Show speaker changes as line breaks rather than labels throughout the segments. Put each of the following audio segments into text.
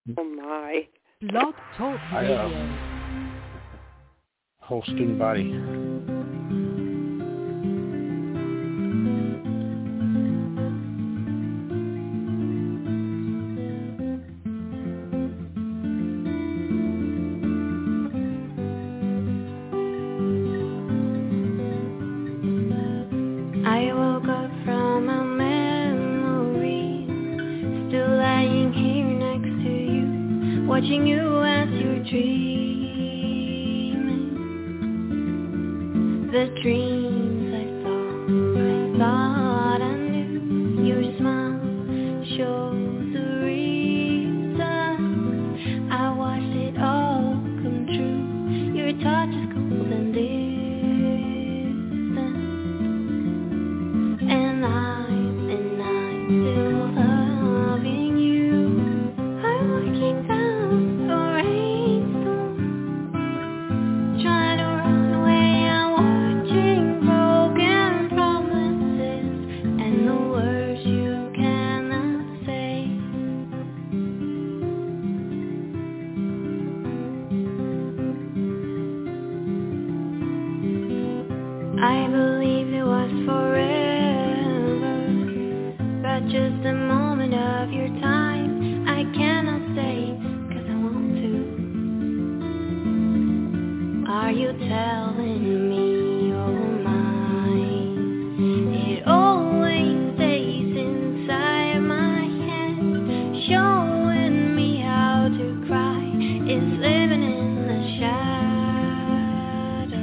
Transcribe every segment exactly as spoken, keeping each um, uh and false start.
Oh, my.
Blog Talk
I,
Radio.
uh, whole student body.
I woke up from a memory, still lying here next to you, watching you as you're dreaming. The dreams I saw, I thought I knew. Your smile shows the reason. I watched it all come true. Your touch is cold and distant. And I'm, and I'm still loving you. I'm walking down a rainstorm, trying to run away. I'm watching broken promises and the words you cannot say. I believed it was forever, but just a moment of your time. I cannot stay, cause I want to. Are you telling me you're mine? It always stays inside my head, showing me how to cry. It's living in the shadow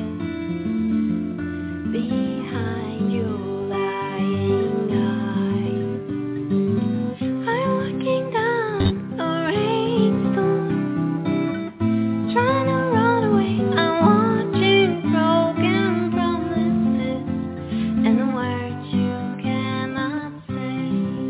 behind your lying eyes. I'm walking down a rainstorm, trying to run away. I'm watching broken promises and the words you cannot say.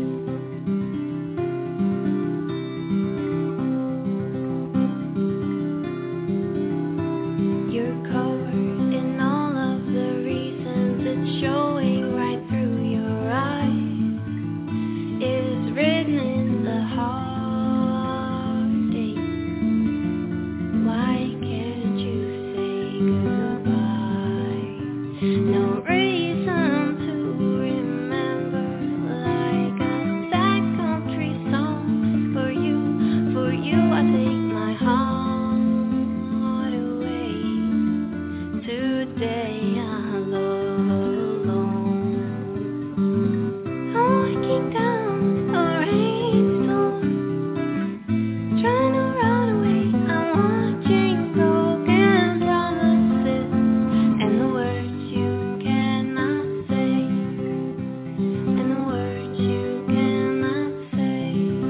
You're covered in all of the reasons, it's showing right through your eyes. It's written in the heartache. Why can't you say goodbye? No reason to remember, like a sad country song. For you, for you I take my heart away. Today I'm alone. I'm walking down a rainstorm, trying to run away. I'm watching broken promises and the words you cannot say, and the words you cannot say.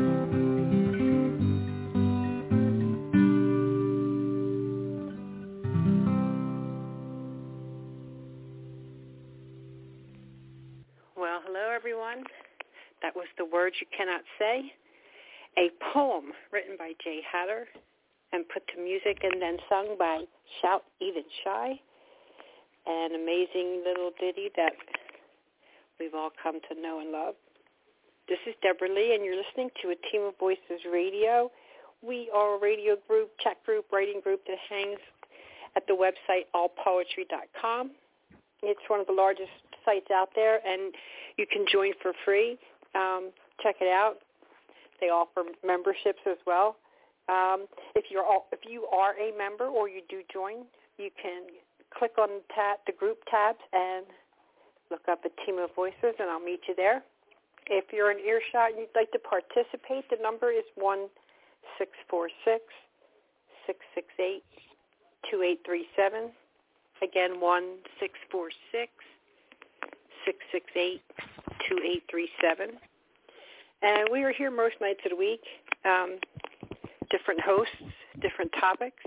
Well, hello, everyone. That was The Words You Cannot Say, a poem written by Jay Hatter and put to music and then sung by Shout Even Shy, an amazing little ditty that we've all come to know and love. This is Deborah Lee, and you're listening to A Team of Voices Radio. We are a radio group, chat group, writing group that hangs at the website all poetry dot com. It's one of the largest sites out there, and you can join for free. Um, check it out. They offer memberships as well. Um, if you're all, if you are a member or you do join, you can click on the, tab, the group tabs and look up A Team of Voices, and I'll meet you there. If you're in earshot and you'd like to participate, the number is one six four six, six six eight, two eight three seven. Again, one six four six, six six eight, two eight three seven. And we are here most nights of the week, um, different hosts, different topics,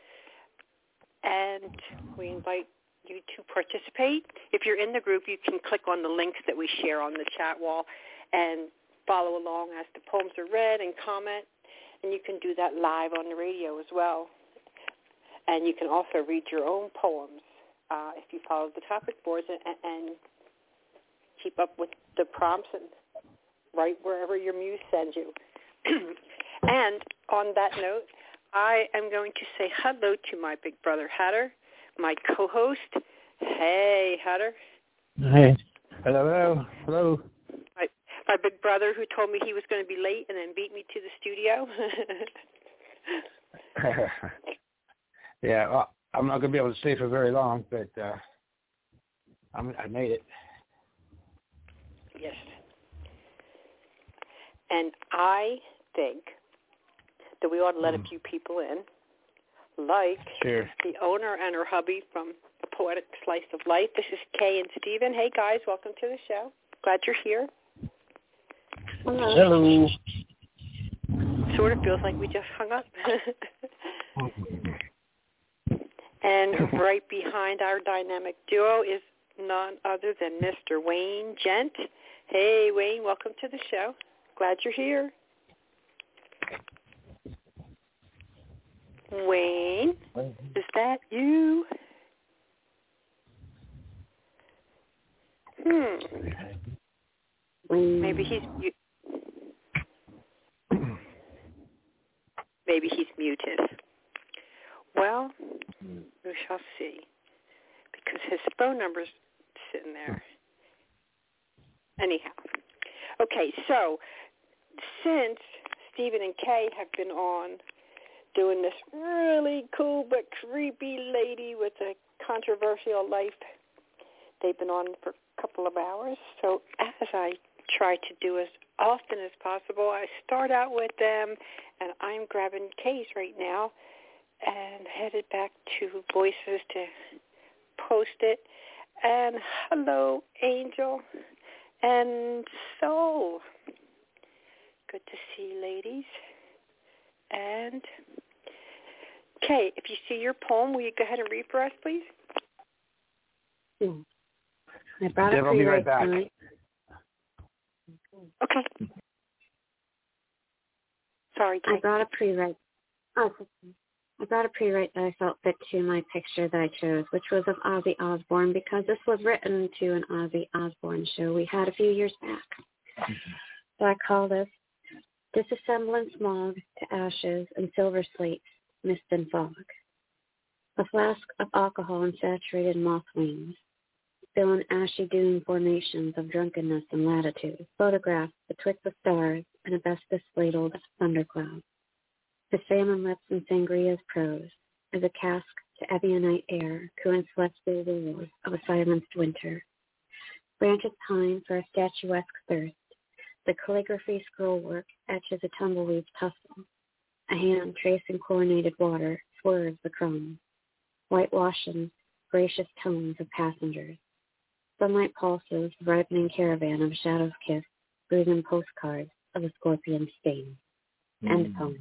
and we invite you to participate. If you're in the group, you can click on the links that we share on the chat wall and follow along as the poems are read and comment, and you can do that live on the radio as well. And you can also read your own poems uh, if you follow the topic boards and, and keep up with the prompts and write wherever your muse sends you. And on that note, I am going to say hello to my big brother, Hatter, my co-host. Hey, Hatter.
Hey. Hello, hello, hello.
My, my big brother who told me he was going to be late and then beat me to the studio.
Yeah, well, I'm not going to be able to stay for very long, but uh, I'm, I made it.
Yes. And I think that we ought to let mm. a few people in, like
sure.
the owner and her hubby from A Poetic Slice of Life. This is Kay and Steven. Hey, guys, welcome to the show. Glad you're here.
Hello. Hello.
Sort of feels like we just hung up. And right behind our dynamic duo is none other than Mister Wayne Gent. Hey, Wayne, welcome to the show. Glad you're here. Wayne, is that you? Hmm. Maybe he's mute. Maybe he's muted. Well, we shall see, because his phone number's sitting there. Anyhow, okay. So since Stephen and Kay have been on doing this really cool but creepy lady with a controversial life, they've been on for a couple of hours. So as I try to do as often as possible, I start out with them, and I'm grabbing Kay's right now and headed back to Voices to post it. And hello, Angel and Soul. Good to see you, ladies. And Kay, if you see your poem, will you go ahead and read for us, please?
I brought
it
for you
right back.
Tonight.
Okay. Sorry, Kay.
I brought a pre-write. Oh, I brought a pre-write that I felt fit to my picture that I chose, which was of Ozzy Osbourne, because this was written to an Ozzy Osbourne show we had a few years back. So I call this Disassemblance Smog to Ashes and Silver Slates, Mist and Fog. A flask of alcohol and saturated moth wings, still in ashy dune formations of drunkenness and latitude, photographed betwixt the stars and asbestos-ladled thunderclouds. The salmon lips and sangria's prose, as a cask to Ebionite air, cooing celestial wars of a silenced winter. Branches pine for a statuesque thirst. The calligraphy scrollwork etches a tumbleweed's tussle. A hand tracing chlorinated water swerves the crumbs, whitewashing gracious tones of passengers. Sunlight pulses the ripening caravan of shadows kiss, breathing postcards of a scorpion sting. Mm. End poem.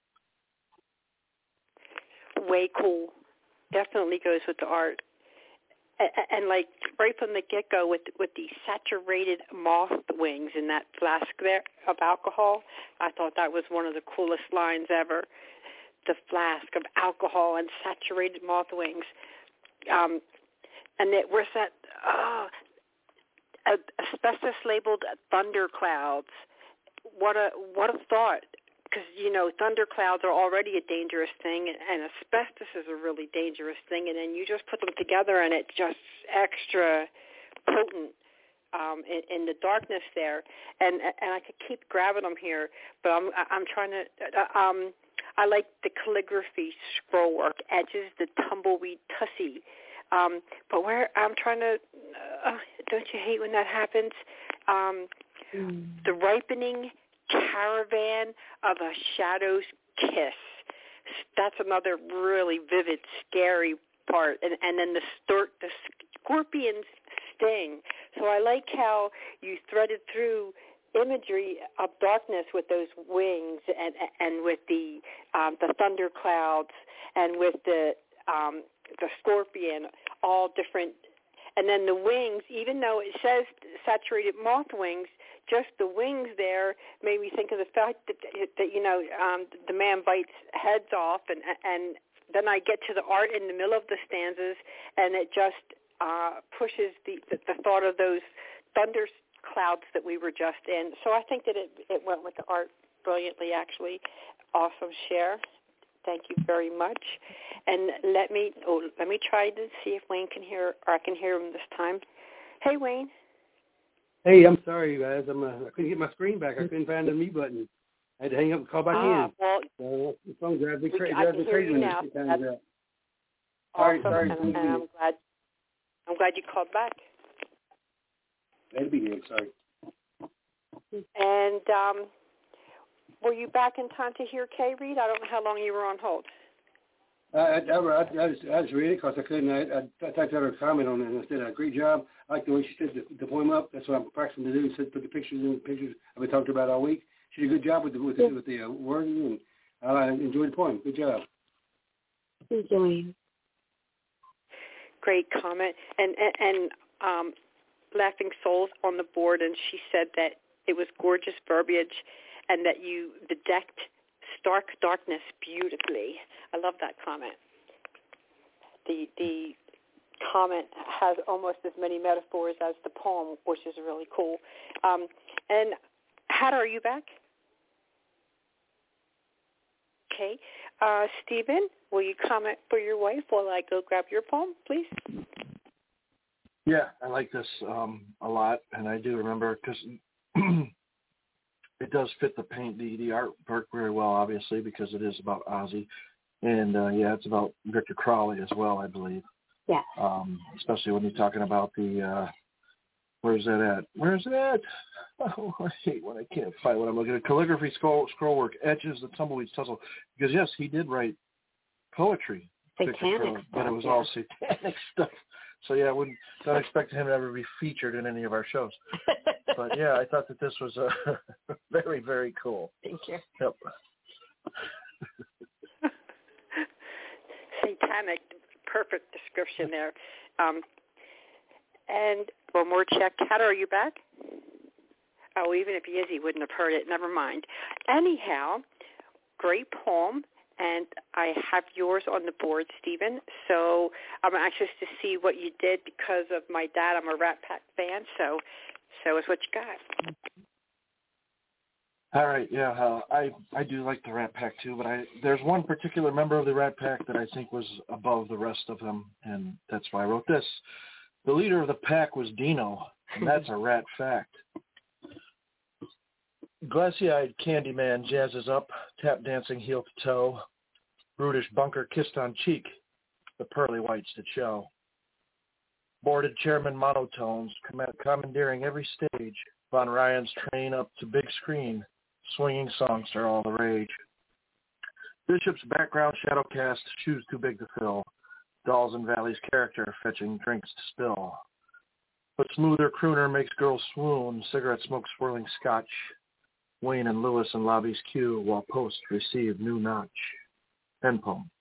Way cool. Definitely goes with the art. And, and like right from the get-go with with the saturated moth wings in that flask there of alcohol, I thought that was one of the coolest lines ever. The flask of alcohol and saturated moth wings. Um, and it was that oh, asbestos-labeled thunderclouds. What a what a thought. Because, you know, thunderclouds are already a dangerous thing, and asbestos is a really dangerous thing, and then you just put them together, and it's just extra potent um, in, in the darkness there. And and I could keep grabbing them here, but I'm I'm trying to. Uh, um, I like the calligraphy scroll work, edges the tumbleweed tussy. Um, but where I'm trying to, uh, don't you hate when that happens? Um, mm. The ripening caravan of a shadow's kiss. That's another really vivid, scary part. And, and then the, stor- the scorpion's sting. So I like how you threaded through imagery of darkness with those wings and and with the um, the thunderclouds and with the um, the scorpion, all different. And then the wings, even though it says saturated moth wings, just the wings there made me think of the fact that, that you know, um, the man bites heads off, and and then I get to the art in the middle of the stanzas, and it just uh, pushes the, the, the thought of those thunder clouds that we were just in. So I think that it, it went with the art brilliantly, actually. awesome share. Thank you very much. And let me oh, let me try to see if Wayne can hear, or I can hear him this time. Hey, Wayne.
Hey, I'm sorry, you guys. I'm, uh, I couldn't get my screen back. I couldn't find the mute button. I had to hang up and call back
ah,
in.
Well,
so the phone drives me, cra-
I
drives
can
me
hear
crazy
you
when
now.
it times
That's
out. Sorry,
awesome,
sorry.
and, and I'm glad. I'm glad you called back.
That'd be good. Sorry.
And um, were you back in time to hear Kay read? I don't know how long you were on hold.
I, I, I, I, just, I just read it because I couldn't. I, I, I typed out her comment on it and I said, a great job. I like the way she set the, the poem up. That's what I'm practicing to do. Said put the pictures in the pictures I've been talking about all week. She did a good job with the with the, with the uh, wording, and I enjoyed the poem. Good job.
Enjoying.
Great comment. And and, and um, Laughing Souls on the board, and she said that it was gorgeous verbiage, and that you bedecked stark darkness beautifully. I love that comment. The the comment has almost as many metaphors as the poem, which is really cool. Um, and Hatter, are you back? Okay. Uh, Stephen, will you comment for your wife while I go grab your poem, please?
Yeah, I like this um, a lot, and I do remember because it does fit the paint, the, the artwork very well, obviously, because it is about Ozzy. And, uh, yeah, it's about Victor Crowley as well, I believe.
Yeah.
Um, especially when you're talking about the, uh, where's that at? Where's it at? Oh, I hate when I can't find what I'm looking at. Calligraphy, scroll, scroll work, etches, the tumbleweeds tussle. Because, yes, he did write poetry.
Satanic
Crowley, but it was
stuff,
all satanic stuff. So, yeah, I wouldn't don't expect him to ever be featured in any of our shows. But, yeah, I thought that this was uh, very, very cool.
Thank you.
Yep.
Satanic, perfect description there. Um, and one more check. Hatter, are you back? Oh, even if he is, he wouldn't have heard it. Never mind. Anyhow, great poem. And I have yours on the board, Stephen. So I'm anxious to see what you did because of my dad. I'm a Rat Pack fan, so so is what you got.
All right, yeah, uh, I I do like the Rat Pack too, but I there's one particular member of the Rat Pack that I think was above the rest of them, and that's why I wrote this. The leader of the pack was Dino, and that's a rat fact. Glassy-eyed Candyman jazzes up, tap dancing heel to toe. Brutish bunker kissed on cheek, the pearly whites that show. Boarded chairman monotones, com- commandeering every stage. Von Ryan's train up to big screen, swinging songs are all the rage. Bishop's background shadow cast, shoes too big to fill. Dolls and Valley's character fetching drinks to spill. But smoother crooner makes girls swoon, cigarette smoke swirling scotch. Wayne and Lewis in lobby's queue while Post receive new notch. End poem.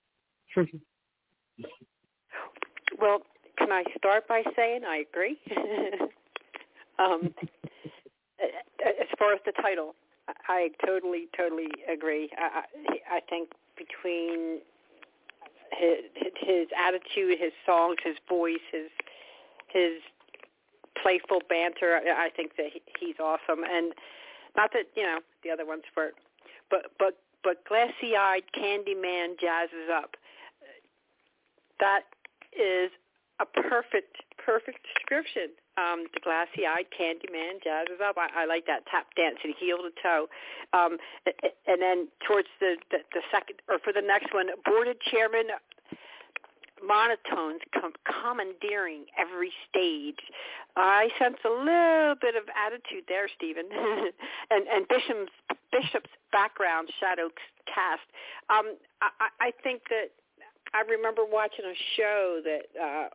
Well, can I start by saying I agree? um, as far as the title, I totally, totally agree. I, I think between his, his attitude, his songs, his voice, his his playful banter, I think that he, he's awesome. And not that, you know, the other ones were, but but but glassy-eyed Candyman jazzes up. That is a perfect, perfect description. Um, the glassy-eyed Candyman jazzes up. I, I like that tap dancing heel to toe. Um, and then towards the, the, the second, or for the next one, boarded chairman monotones com- commandeering every stage. I sense a little bit of attitude there, Stephen. and and Bishop's, Bishop's background shadow cast. Um, I, I think that I remember watching a show that uh,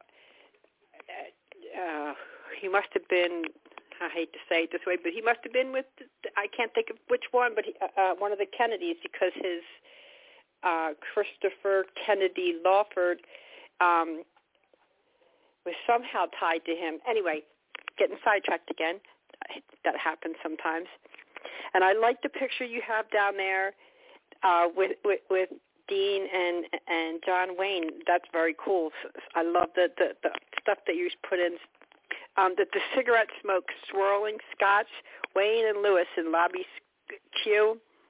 uh, he must have been, I hate to say it this way, but he must have been with, I can't think of which one, but he, uh, one of the Kennedys, because his uh, Christopher Kennedy Lawford um, was somehow tied to him. Anyway, getting sidetracked again. That happens sometimes. And I like the picture you have down there uh, with, with with Dean and and John Wayne. That's very cool. I love the, the, the stuff that you put in. Um, the, the cigarette smoke swirling scotch, Wayne and Lewis in lobby queue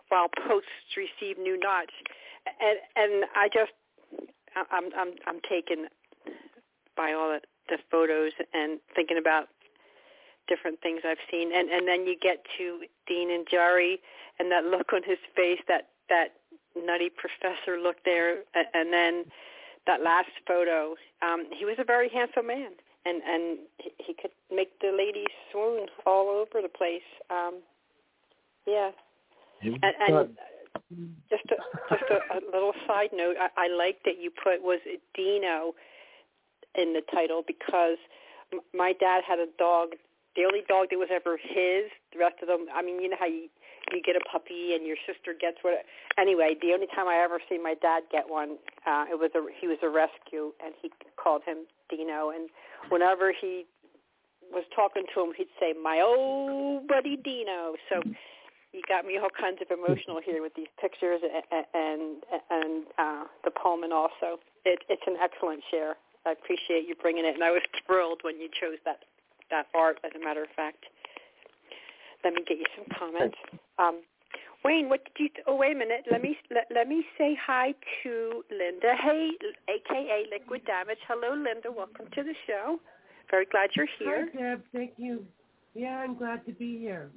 while posts receive new notch. And and I just I'm I'm I'm taken by all the, the photos and thinking about different things I've seen. And and then you get to Dean and Jerry and that look on his face, that that nutty professor look there, and then that last photo. Um, he was a very handsome man, and and he could make the ladies swoon all over the place. Um, yeah, and, and just a, just a, a little side note. I, I like that you put was Dino in the title because m- my dad had a dog. The only dog that was ever his. The rest of them, I mean, you know how you you get a puppy and your sister gets what. Anyway, the only time I ever seen my dad get one, uh, it was a he was a rescue, and he called him Dino. And whenever he was talking to him, he'd say, "My old buddy Dino." So you got me all kinds of emotional here with these pictures and and, and uh, the poem, and also it, it's an excellent share. I appreciate you bringing it, and I was thrilled when you chose that. that art, as a matter of fact. Let me get you some comments. Um, Wayne, what did you? Th- oh, wait a minute. Let me let, let me say hi to Linda. Hey, A K A Liquid Damage. Hello, Linda. Welcome to the show. Very glad you're here.
Hi, Deb. Thank you. Yeah, I'm glad to be here.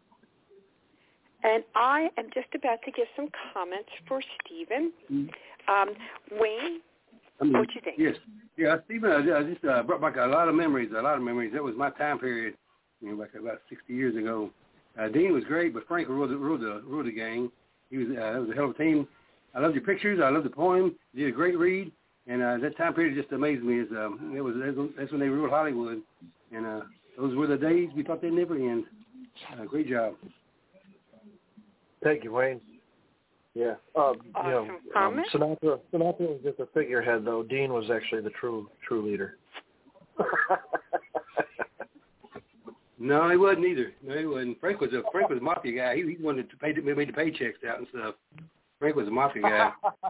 And I am just about to give some comments for Stephen. Um, Wayne,
I mean,
what do you think?
Yes. Yeah, Stephen, I, I just uh, brought back a lot of memories, a lot of memories. That was my time period, you know, back about sixty years ago. Uh, Dean was great, but Frank ruled the, ruled the, ruled the gang. He was, uh, it was a hell of a team. I loved your pictures. I loved the poem. You did a great read. And uh, that time period just amazed me. Is um, it was That's when they ruled Hollywood. And uh, those were the days we thought they'd never end. Uh, great job.
Thank you, Wayne. Yeah. Um,
Awesome.
You know, um, Sinatra, Sinatra was just a figurehead, though. Dean was actually the true true leader.
No, he wasn't either. No, he wasn't. Frank was a Frank was a mafia guy. He, he wanted to pay made the paychecks out and stuff. Frank was a mafia guy.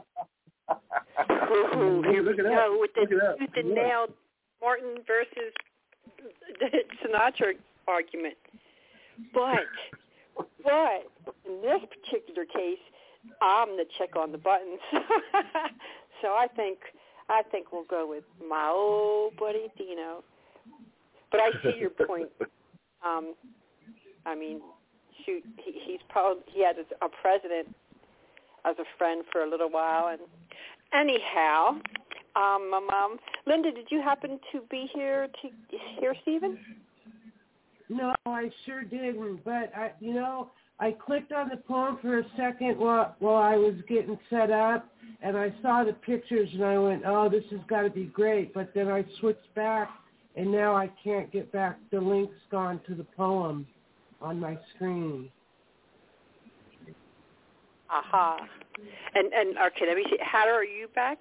Ooh, here
Look
we
it
go
up.
with the
Look it up.
tooth and nail Martin versus the Sinatra argument. But, but in this particular case, I'm the check on the buttons. So I think I think we'll go with my old buddy Dino. But I see your point. Um, I mean, shoot, he, he's probably he had a president as a friend for a little while, and anyhow, um, um, um, Linda, did you happen to be here to hear Stephen?
No, I sure didn't. But I, you know, I clicked on the poem for a second while while I was getting set up, and I saw the pictures, and I went, "Oh, this has got to be great." But then I switched back, and now I can't get back. The link's gone to the poem on my screen.
Aha. And and okay, let me see. Hatter, are you back?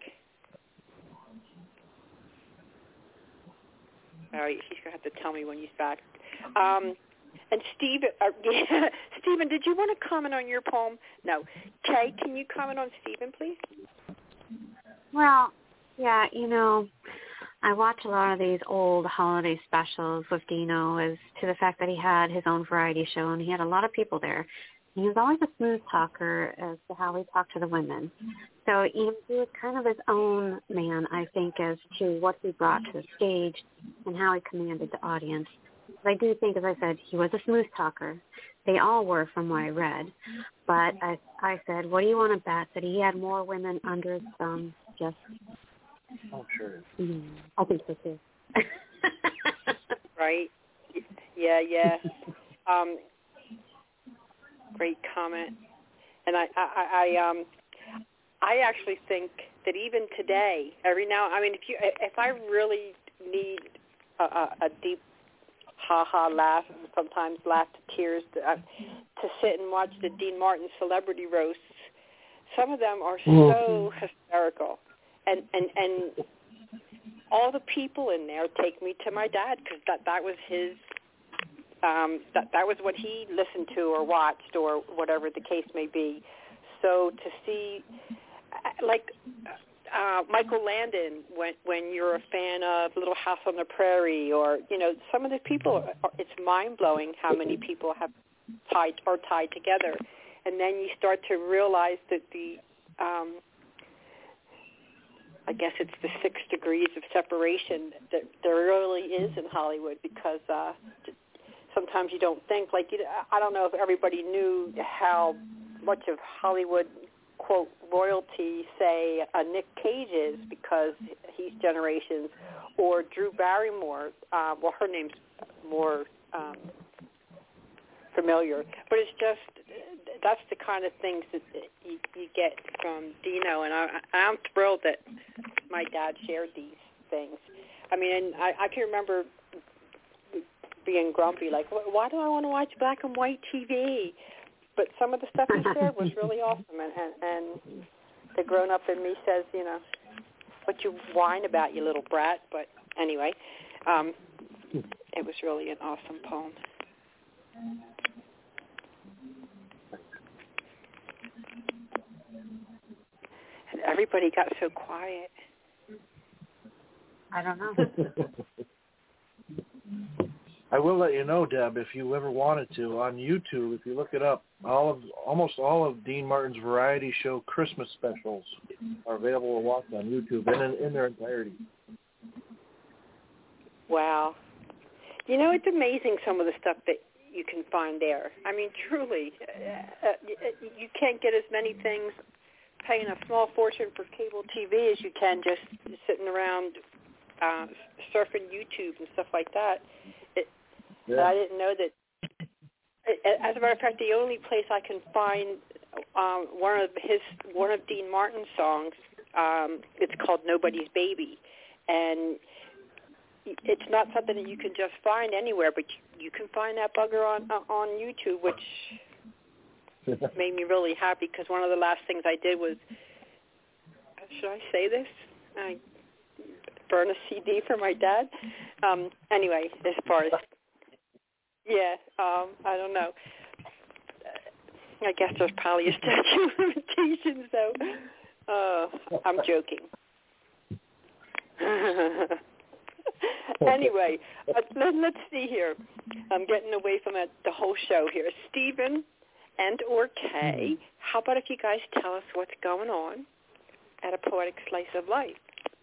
All right, he's gonna have to tell me when he's back. Um, and Steve, uh, yeah, Stephen, did you want to comment on your poem? No. Kay, can you comment on Stephen, please?
Well, yeah, you know, I watch a lot of these old holiday specials with Dino as to the fact that he had his own variety show and he had a lot of people there. He was always a smooth talker as to how he talked to the women. So he was kind of his own man, I think, as to what he brought to the stage and how he commanded the audience. But I do think, as I said, he was a smooth talker. They all were from what I read. But I, I said, what do you want to bet? That he had more women under his thumb? Just,
Oh, sure.
mm, I think so, too.
Right. Yeah, yeah. Um, great comment. And I, I, I, um, I actually think that even today, every now, I mean, if you, if I really need a, a, a deep ha-ha laugh, and sometimes laugh to tears, to, uh, to sit and watch the Dean Martin celebrity roasts, some of them are so hysterical. And, and, and all the people in there take me to my dad because that, that was his, um, that, that was what he listened to or watched or whatever the case may be. So to see, like uh, Michael Landon, when when you're a fan of Little House on the Prairie, or you know, some of the people, it's mind blowing how many people have tied or tied together. and then you start to realize that the, um, I guess it's the six degrees of separation that there really is in Hollywood, because uh, sometimes you don't think, like, you, I don't know if everybody knew how much of Hollywood, quote, royalty, say, uh, Nick Cage is, because he's generations, or Drew Barrymore. Uh, well, her name's more um, familiar, but it's just, that's the kind of things that you, you get from Dino, and I, I'm thrilled that my dad shared these things. I mean, and I, I can remember being grumpy, like, why do I want to watch black and white T V? But some of the stuff he shared was really awesome, and, and, and the grown-up in me says, you know, what you whine about, you little brat. But anyway, um, it was really an awesome poem. And everybody got so quiet.
I don't know.
I will let you know, Deb, if you ever wanted to, on YouTube, if you look it up, all of almost all of Dean Martin's variety show Christmas specials are available to watch on YouTube and in, in their entirety.
Wow. You know, it's amazing some of the stuff that you can find there. I mean, truly, uh, you can't get as many things paying a small fortune for cable T V as you can just sitting around uh, surfing YouTube and stuff like that. It, yeah. I didn't know that. As a matter of fact, the only place I can find um, one of his one of Dean Martin's songs, um, it's called "Nobody's Baby," and it's not something that you can just find anywhere, but you, you can find that bugger on uh, on YouTube, which made me really happy, because one of the last things I did was, should I say this? I burn a C D for my dad. Um, anyway, as far as, yeah, um, I don't know. I guess there's probably a statute of limitations, so uh, I'm joking. Anyway, uh, let, let's see here. I'm getting away from it, the whole show here. Stephen and or Kay, how about if you guys tell us what's going on at A Poetic Slice of Life?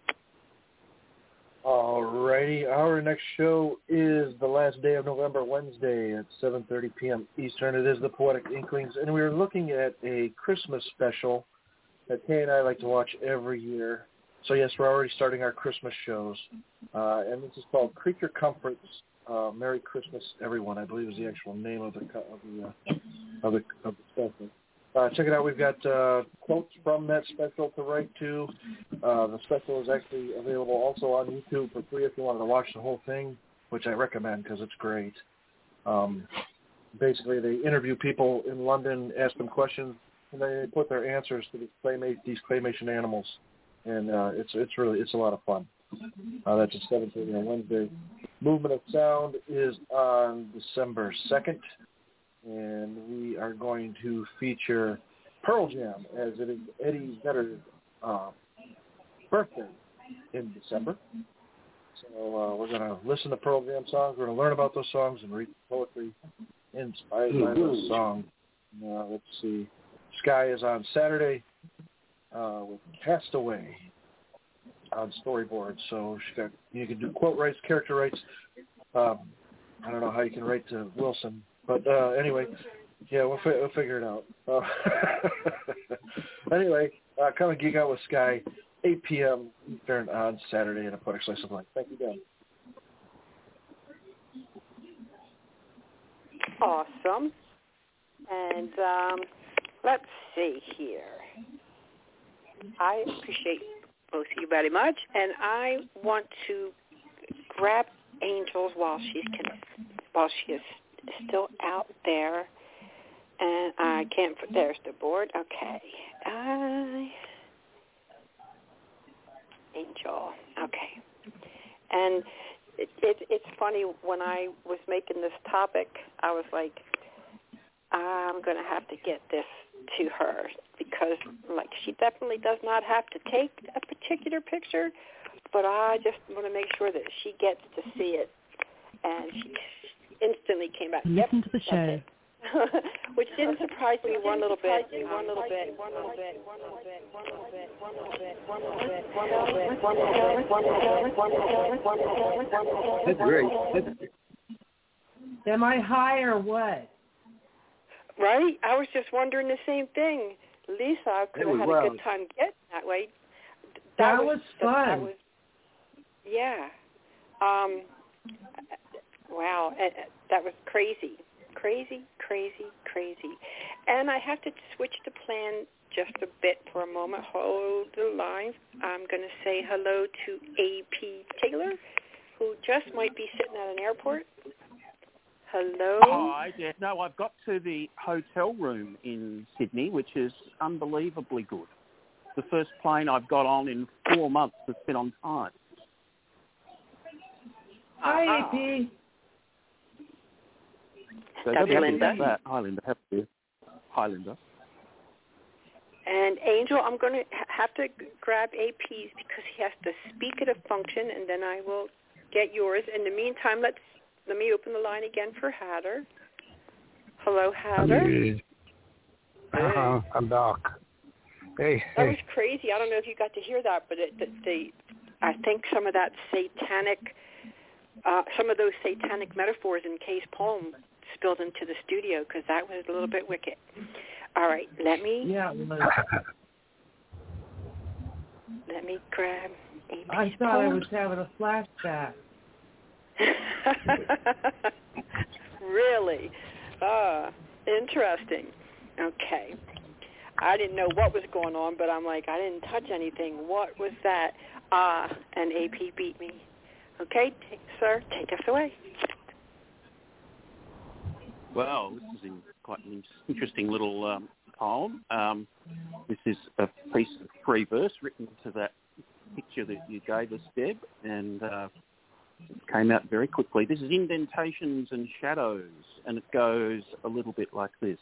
All righty. Our next show is the last day of November, Wednesday at seven thirty p.m. Eastern. It is the Poetic Inklings, and we are looking at a Christmas special that Kay and I like to watch every year. So, yes, we're already starting our Christmas shows, uh, and this is called Creature Comforts. Uh, Merry Christmas, Everyone, I believe is the actual name of the of the uh, of the, of the special. Uh, check it out. We've got uh, quotes from that special to write to. Uh, the special is actually available also on YouTube for free if you wanted to watch the whole thing, which I recommend because it's great. Um, basically, they interview people in London, ask them questions, and they put their answers to these, claymate, these claymation animals. And uh, it's it's really it's a lot of fun. Uh, that's at seven thirty on Wednesday. Movement of Sound is on December second, and we are going to feature Pearl Jam, as it is Eddie Vedder's uh, birthday in December. So uh, we're going to listen to Pearl Jam songs. We're going to learn about those songs and read poetry inspired by those songs. Uh, let's see. Sky is on Saturday. Uh, with Castaway on storyboard, so she got, you can do quote writes, character writes. Um, I don't know how you can write to Wilson, but uh, anyway, yeah, we'll, fi- we'll figure it out. Uh, anyway, uh, come and geek out with Sky, eight p.m. Eastern on Saturday in A Poetic Slice of Life. Thank you, Dan.
Awesome. And um, let's see here. I appreciate both of you very much, and I want to grab Angels while she's can, while she is still out there, and I can't. There's the board. Okay, I Angel. Okay, and it, it, it's funny, when I was making this topic, I was like, I'm going to have to get this to her, because like she definitely does not have to take a particular picture, but I just want to make sure that she gets to see it. And she instantly came back.
Listen
yep,
to the show.
which didn't surprise me one little bit. One little bit. One little bit. One little bit. One little bit. One little bit. One little bit. One little bit. One little bit. One little bit. One little bit. One little bit.
That's great.
Am I high or what?
Right? I was just wondering the same thing. Lisa could have had a good time getting that way.
That, that was, was fun.
That was, yeah. Um, wow. That was crazy. Crazy, crazy, crazy. And I have to switch the plan just a bit for a moment. Hold the line. I'm going to say hello to A P Taylor, who just might be sitting at an airport. Hello.
Hi. Yeah, no, I've got to the hotel room in Sydney, which is unbelievably good. The first plane I've got on in four months that's been on time.
Hi, A P.
So
That's Linda.
That. Hi, Linda. Happy to. Hi, Linda.
And Angel, I'm going to have to grab A P's because he has to speak at a function, and then I will get yours. In the meantime, let's let me open the line again for Hatter. Hello, Hatter.
Hey. Uh-huh. I'm Doc. Hey.
That
hey.
was crazy. I don't know if you got to hear that, but it, the, the, I think some of that satanic, uh, some of those satanic metaphors in Kay's poem spilled into the studio because that was a little bit wicked. All right, let me.
Yeah.
Let me grab A P's
I thought
poem.
I was having a flashback.
Really? Ah, interesting. Okay. I didn't know what was going on, but I'm like, I didn't touch anything. What was that? Ah, and A P beat me. Okay, t- sir, take us away.
Well, this is in quite an interesting little um, poem. Um, this is a piece of free verse written to that picture that you gave us, Deb, and uh, it came out very quickly. This is Indentations and Shadows, and it goes a little bit like this.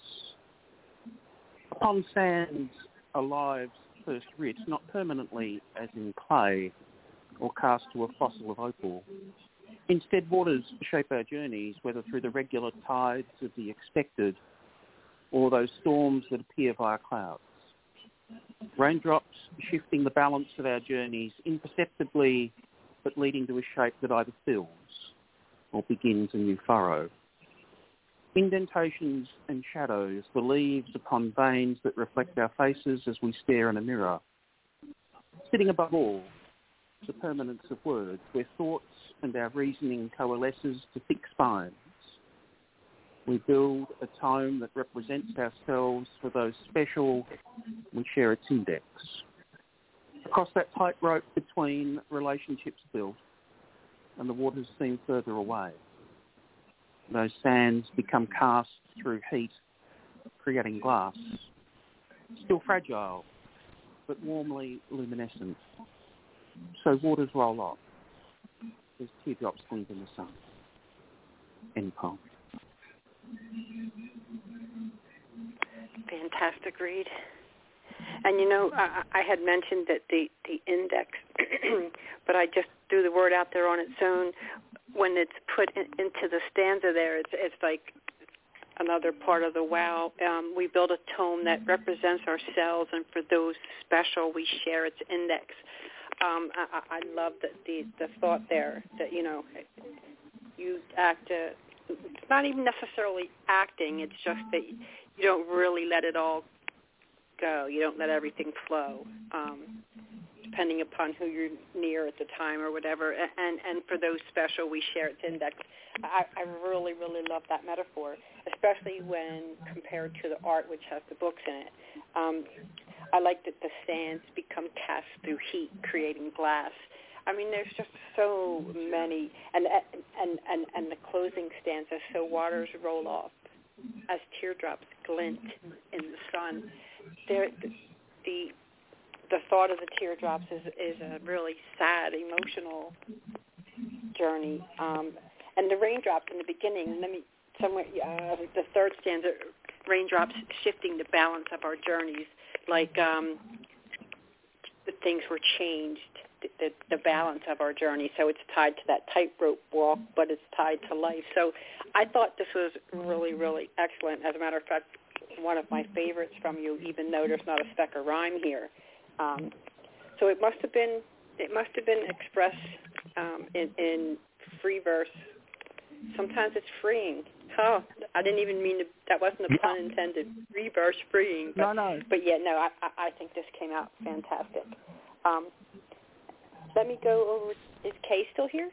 Upon sands are lives first writ, not permanently as in clay, or cast to a fossil of opal. Instead, waters shape our journeys, whether through the regular tides of the expected or those storms that appear via clouds. Raindrops shifting the balance of our journeys imperceptibly, but leading to a shape that either fills or begins a new furrow. Indentations and shadows, the leaves upon veins that reflect our faces as we stare in a mirror. Sitting above all, the permanence of words, where thoughts and our reasoning coalesces to thick spines. We build a tome that represents ourselves for those special, we share its index. Across that tightrope between relationships built and the waters seem further away. Those sands become cast through heat, creating glass. Still fragile, but warmly luminescent. So waters roll off. There's teardrops glint in the sun. End poem.
Fantastic read. And you know, I, I had mentioned that the, the index, but I just threw the word out there on its own. When it's put in, into the stanza there, it's, it's like another part of the wow. Um, we build a tome that represents ourselves, and for those special, we share its index. Um, I, I love the, the, the thought there that, you know, you act, uh, it's not even necessarily acting, it's just that you don't really let it all go. You don't let everything flow, um, depending upon who you're near at the time or whatever. And, and for those special, we share its index. I, I really, really love that metaphor, especially when compared to the art, which has the books in it. Um, I like that the sands become cast through heat, creating glass. I mean, there's just so many, and and and and the closing stanza. So waters roll off as teardrops glint in the sun. There, the, the the thought of the teardrops is is a really sad, emotional journey. Um, and the raindrops in the beginning. Let me somewhere uh, the third stanza. Raindrops shifting the balance of our journeys. Like um, the things were changed, the, the, the balance of our journey. So it's tied to that tightrope walk, but it's tied to life. So I thought this was really, really excellent. As a matter of fact, one of my favorites from you, even though there's not a speck of rhyme here. Um, so it must have been it must have been expressed um, in, in free verse. Sometimes it's freeing. Oh, I didn't even mean to, that wasn't a pun intended. Free verse freeing. But,
no, no.
But yeah, no, I, I think this came out fantastic. Um, let me go over. Is Kay still here?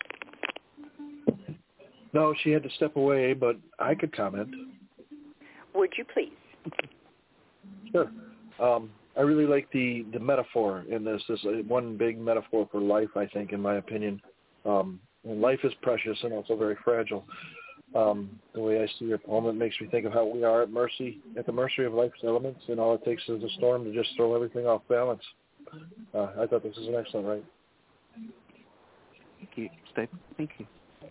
No, she had to step away, but I could comment.
Would you please?
Sure. Um, I really like the, the metaphor in this. This is one big metaphor for life, I think, in my opinion. Um, and life is precious and also very fragile. Um, the way I see your poem, it makes me think of how we are at mercy, at the mercy of life's elements, and all it takes is a storm to just throw everything off balance. Uh, I thought this was an excellent write.
Thank you, Stephen. Thank you.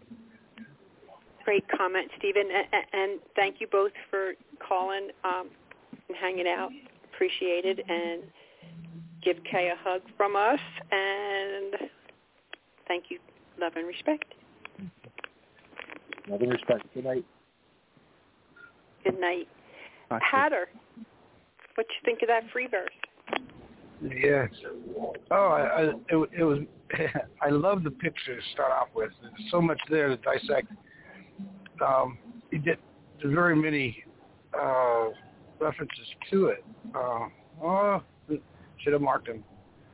Great comment, Stephen, and, and thank you both for calling um, and hanging out. Appreciate it, and give Kay a hug from us, and thank you, love and respect.
Love and respect. Good night.
Good night.
Bye.
Hatter, what you think of that free verse?
Yes. Oh, I, I, it, it was. I love the picture to start off with. There's so much there to dissect. Um, he did. There's very many uh, references to it. Uh, oh, should have marked them.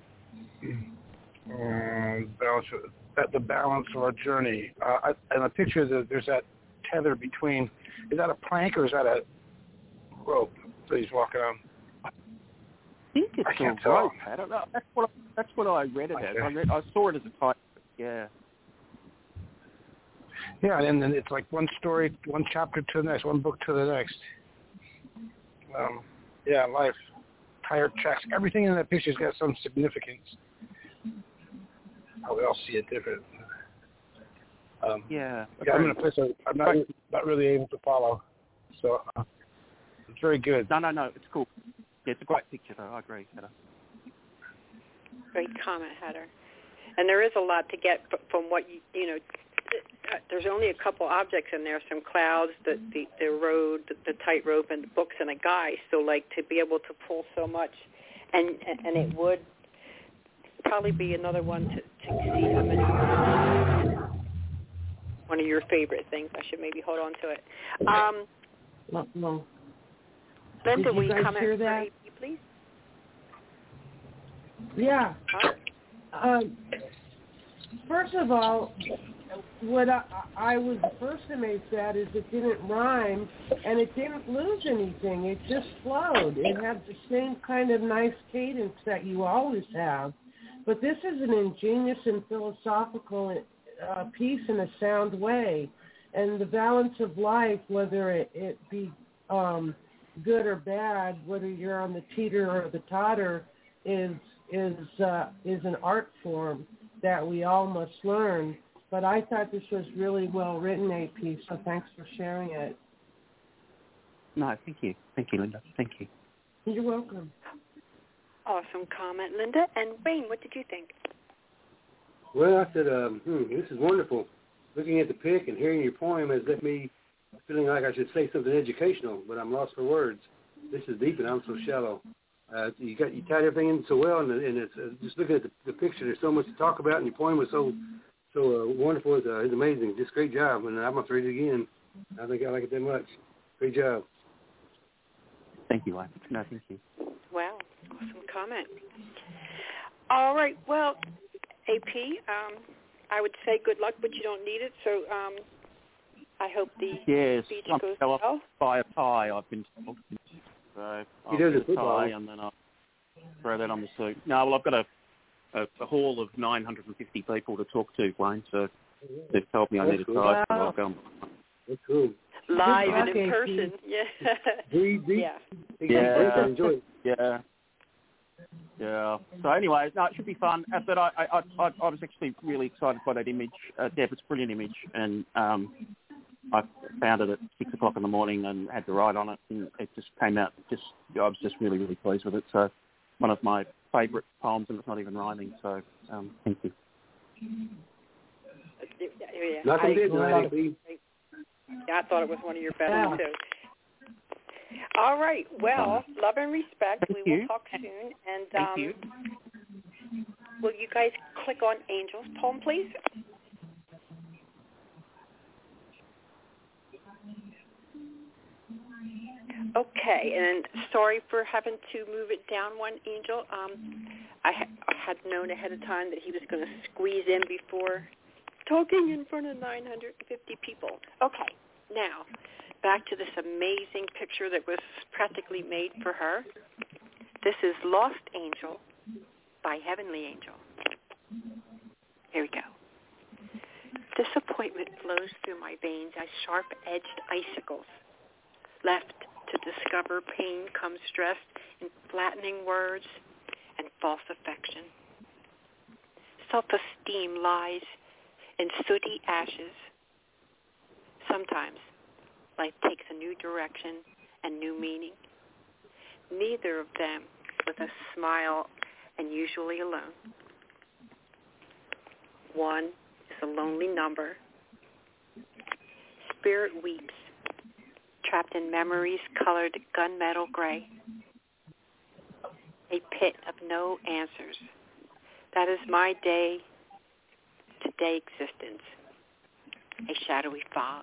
Um, balance of, that the balance of our journey. Uh, I, and a picture that there's that tether between. Is that a plank or is that a rope that he's walking on?
I think it's
I can't
a rope.
tell.
I don't know. That's what I, that's what I read it
Okay.
as. I, read, I saw it as a type. Yeah.
Yeah, and then it's like one story, one chapter to the next, one book to the next. Um, yeah, life, tire tracks, everything in that picture's got some significance. How we all see it different. Um,
Yeah.
yeah, I'm in a place that I'm not not really able to follow, so uh, it's very good.
No, no, no. It's cool. Yeah, it's a great picture, though. I agree, Heather.
Great comment, Hatter. And there is a lot to get from what you you know. There's only a couple objects in there, some clouds, the the, the road, the, the tightrope, and the books, and a guy. So, like, to be able to pull so much, and and it would probably be another one to, to see how many. One of your favorite things. I should maybe hold on to it. Um,
No, no.
Linda,
Did you
will you
guys
comment
hear
for
that?
A P, please?
Yeah.
Huh?
Um, first of all, what I, I was first amazed at is it didn't rhyme and it didn't lose anything. It just flowed. It had the same kind of nice cadence that you always have. But this is an ingenious and philosophical uh, piece in a sound way. And the balance of life, whether it, it be um, good or bad, whether you're on the teeter or the totter, is is uh, is an art form that we all must learn. But I thought this was really well written, A P, so thanks for sharing it.
No, thank you. Thank you, Linda. Thank you.
You're welcome.
Awesome comment, Linda. And Wayne, what did you think?
Well, I said, um, hmm, this is wonderful. Looking at the pic and hearing your poem has left me feeling like I should say something educational, but I'm lost for words. This is deep and I'm so shallow. Uh, you got you tied everything in so well, and, and it's uh, just looking at the, the picture. There's so much to talk about, and your poem was so so uh, wonderful. It's, uh, it's amazing. Just great job, and I'm going to read it again. I think I like it that much. Great job.
Thank you, Wayne. No, thank you.
Wow, awesome comment. All right, well, A P, um, I would say good luck, but you don't need it, so um, I hope the
Yes,
speech
I'm
goes
fell off
well.
by a tie, I've been told. So I'll
He does
get
a football.
tie and then I'll throw that on the suit. No, well, I've got a, a, a hall of nine hundred fifty people to talk to, Wayne, so they've told me I
That's
need a
cool.
tie.
Wow.
So I'll go.
That's cool.
Live
Good
and
luck,
in
A P.
person, yeah.
Breathe deep.
Yeah.
Yeah.
Enjoy it.
Yeah. Yeah. So anyway, no, it should be fun. Uh, But I, I, I, I was actually really excited by that image. Uh, Deb, it's a brilliant image, and um, I found it at six o'clock in the morning and had to write on it, and it just came out. Just I was just really, really pleased with it. So one of my favourite poems, and it's not even rhyming. So um, thank you.
Yeah,
Nothing
I,
did tonight, A P.
yeah, I thought it was one of your best
Yeah.
too. All right. Well, love and respect.
Thank
we
you.
will talk soon. And
Thank
um,
you.
will you guys click on Angel's poem, please? Okay, and sorry for having to move it down one, Angel. Um, I, ha- I had known ahead of time that he was going to squeeze in before talking in front of nine hundred fifty people. Okay, now back to this amazing picture that was practically made for her. This is Lost Angel by Heavenly Angel. Here we go. Disappointment flows through my veins as sharp-edged icicles. Left to discover pain comes stressed in flattening words and false affection. Self-esteem lies in sooty ashes. Sometimes life takes a new direction and new meaning. Neither of them with a smile and usually alone. One is a lonely number. Spirit weeps, trapped in memories colored gunmetal gray. A pit of no answers. That is my day-to-day existence. A shadowy fog.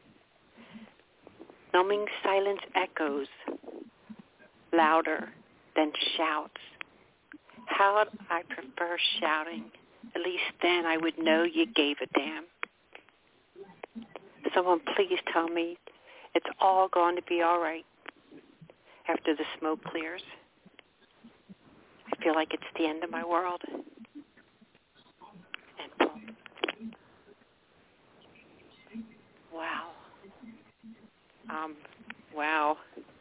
Numbing silence echoes, louder than shouts. How'd I prefer shouting? At least then I would know you gave a damn. Someone please tell me it's all going to be all right after the smoke clears. I feel like it's the end of my world. And boom. Wow. Um, wow.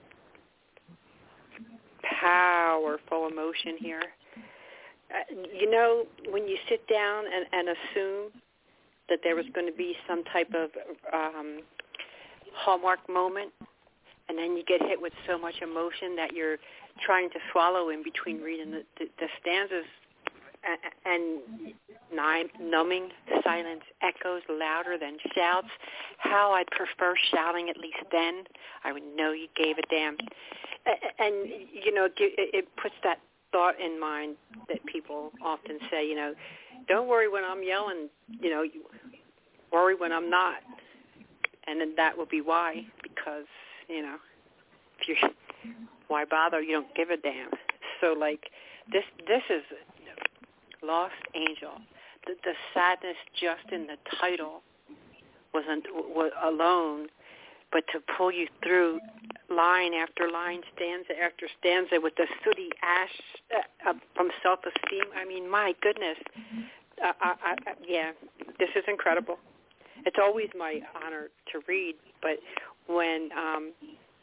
Powerful emotion here. Uh, you know, when you sit down and, and assume that there was going to be some type of um, hallmark moment, and then you get hit with so much emotion that you're trying to swallow in between reading the, the, the stanzas, and, and numbing silence echoes louder than shouts. How I'd prefer shouting, at least then I would know you gave a damn. And, you know, it puts that thought in mind that people often say, you know, don't worry when I'm yelling, you know, worry when I'm not. And then that will be why, because, you know, if you why bother? You don't give a damn. So, like, this this is Lost Angel. The, the sadness just in the title wasn't was alone, but to pull you through line after line, stanza after stanza with the sooty ash uh, from self-esteem. I mean, my goodness. Uh, I, I, yeah, this is incredible. It's always my honor to read, but when um,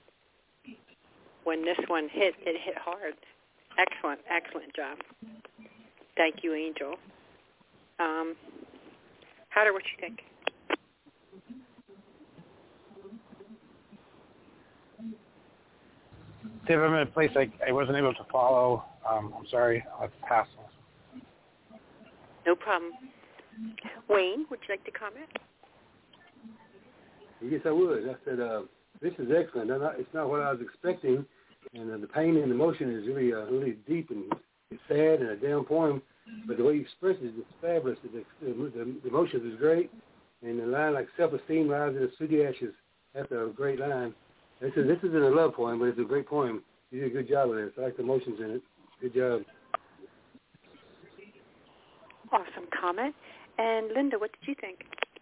when this one hit, it hit hard. Excellent, excellent job. Thank you, Angel. Um, Hatter, what you think?
Dave, I'm in a place I, I wasn't able to follow. Um, I'm sorry. I'll have to pass.
No problem. Wayne, would you like to comment?
Yes, I would. I said, uh, this is excellent. Not, it's not what I was expecting, and uh, the pain and emotion is really, uh, really deep and it's sad and a damn poem. But the way you express it is fabulous. The, the, the, the emotions is great, and the line like self-esteem lies in the sooty ashes. That's a great line. This is this isn't a love poem, but it's a great poem. You did a good job with it. I like the emotions in it. Good job.
Awesome comment. And Linda, what did you think?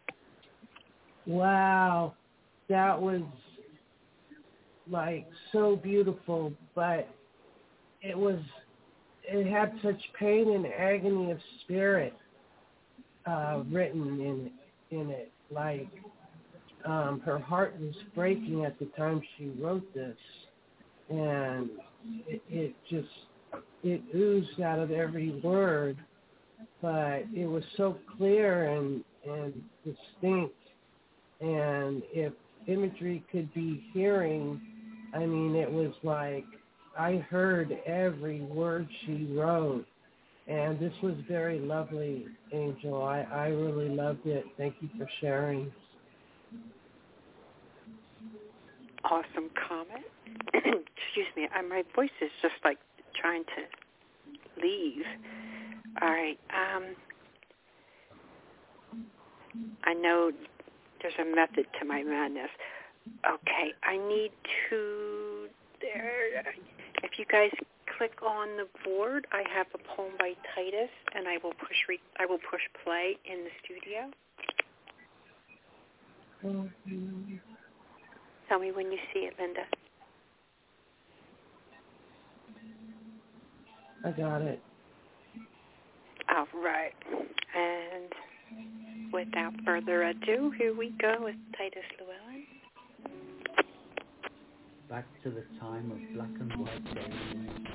Wow, that was like so beautiful, but it was, it had such pain and agony of spirit uh, written in in it. Like um, her heart was breaking at the time she wrote this, and it, it just it oozed out of every word. But it was so clear and and distinct. And if imagery could be hearing, I mean, it was like I heard every word she wrote. And this was very lovely, Angel. I, I really loved it. Thank you for sharing.
Awesome comment. excuse me, I, my voice is just like trying to leave. All right. Um, I know there's a method to my madness. Okay, I need to, there, if you guys click on the board, I have a poem by Titus, and I will push re, I will push play in the studio. Mm-hmm. Tell me when you see it, Linda.
I got it.
All right. And without further ado, here we go with Titus Llewellyn.
Back to the time of black and white days.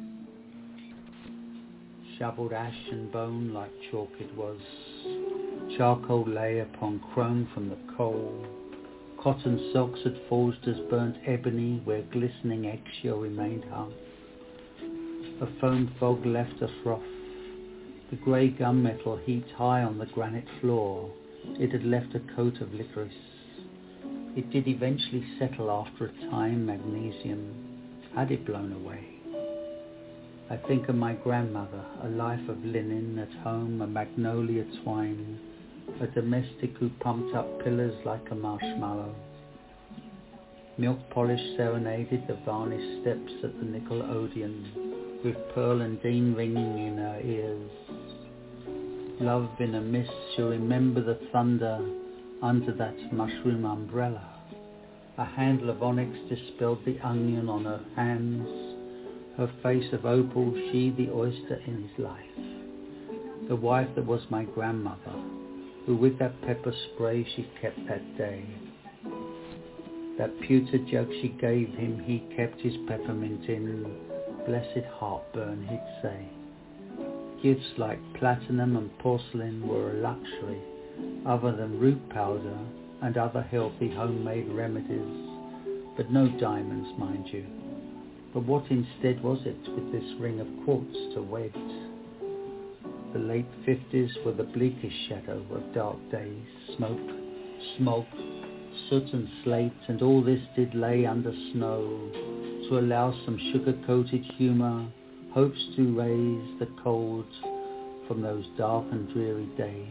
Shovelled ash and bone like chalk it was. Charcoal lay upon chrome from the coal. Cotton socks had forged as burnt ebony where glistening eggshell remained hung. A foam fog left a froth. The grey gunmetal heaped high on the granite floor. It had left a coat of licorice. It did eventually settle after a time, magnesium. Had it blown away? I think of my grandmother, a life of linen, at home a magnolia twine, a domestic who pumped up pillars like a marshmallow. Milk polish serenaded the varnished steps at the Nickelodeon, with Pearl and Dean ringing in her ears. Love in a mist, she'll remember the thunder under that mushroom umbrella. A handle of onyx dispelled the onion on her hands. Her face of opal, she the oyster in his life. The wife that was my grandmother, who with that pepper spray she kept that day. That pewter jug she gave him, he kept his peppermint in. Blessed heartburn, he'd say. Gifts like platinum and porcelain were a luxury, other than root powder and other healthy homemade remedies, but no diamonds, mind you. But what instead was it with this ring of quartz to wed? The late fifties were the bleakest shadow of dark days, smoke, smoke, soot and slate, and all this did lay under snow to allow some sugar-coated humour, hopes to raise the cold from those dark and dreary days.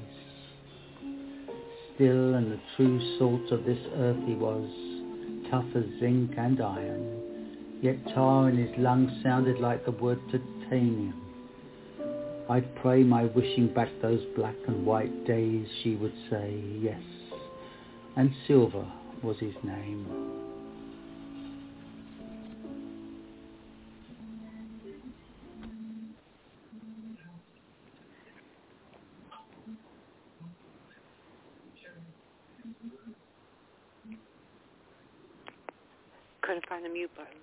Still, and the true salt of this earth he was, tough as zinc and iron, yet tar in his lungs sounded like the word titanium. I'd pray my wishing back those black and white days, she would say, yes, and Silver was his name.
Couldn't find the mute button.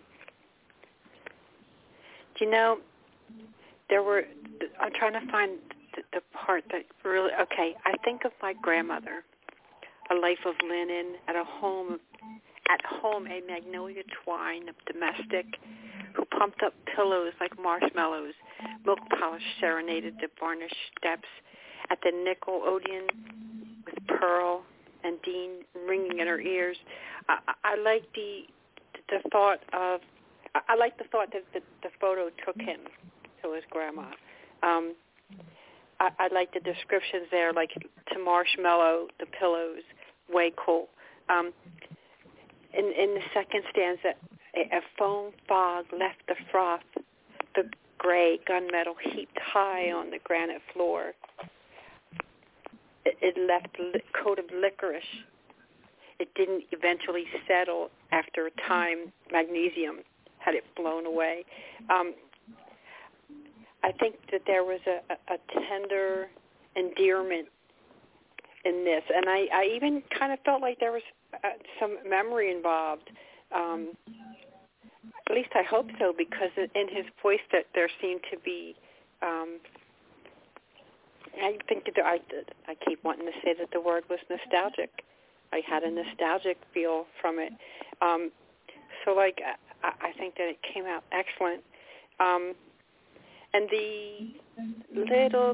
Do you know, there were, I'm trying to find the, the part that really, okay, I think of my grandmother, a life of linen, at a home, at home a magnolia twine of domestic, who pumped up pillows like marshmallows, milk polish serenaded the varnished steps at the Nickelodeon with Pearl and Dean ringing in her ears. I, I like the the thought of, I like the thought that the, the photo took him to his grandma. Um, I, I like the descriptions there, like to marshmallow, the pillows, way cool. Um, in, in the second stanza, a, a foam fog left the froth, the gray gunmetal heaped high on the granite floor. It, it left a coat of licorice. It didn't eventually settle after a time. Magnesium had it blown away. Um, I think that there was a, a tender endearment in this, and I, I even kind of felt like there was uh, some memory involved. Um, at least I hope so, because in his voice that there seemed to be. Um, I think that I, I keep wanting to say that the word was nostalgic. I had a nostalgic feel from it. Um, so, like, I, I think that it came out excellent. Um, and the little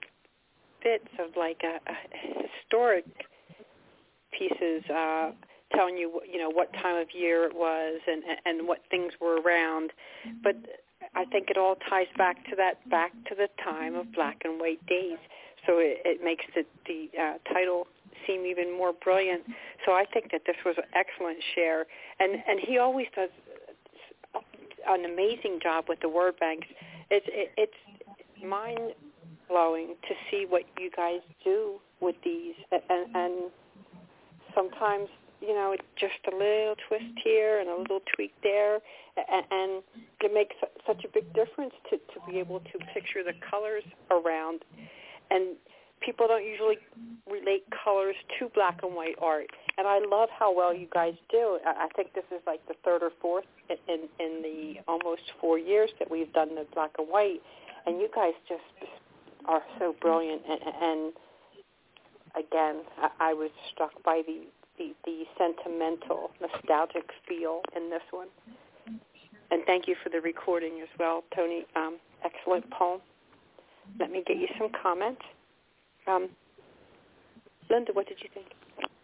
bits of, like, a, a historic pieces, uh, telling you, you know, what time of year it was and and what things were around. But I think it all ties back to that, back to the time of black and white days. So it, it makes the, the uh, title seem even more brilliant. So I think that this was an excellent share. And, and he always does an amazing job with the word banks. It's, it, it's mind-blowing to see what you guys do with these. And, and sometimes, you know, just a little twist here and a little tweak there, and, and it makes such a big difference to, to be able to picture the colors around. And people don't usually relate colors to black and white art. And I love how well you guys do. I think this is like the third or fourth in, in the almost four years that we've done the black and white. And you guys just are so brilliant. And, and again, I, I was struck by the The, the sentimental, nostalgic feel in this one. And thank you for the recording as well, Tony. Um, excellent poem. Let me get you some comments. Um, Linda, what did you think?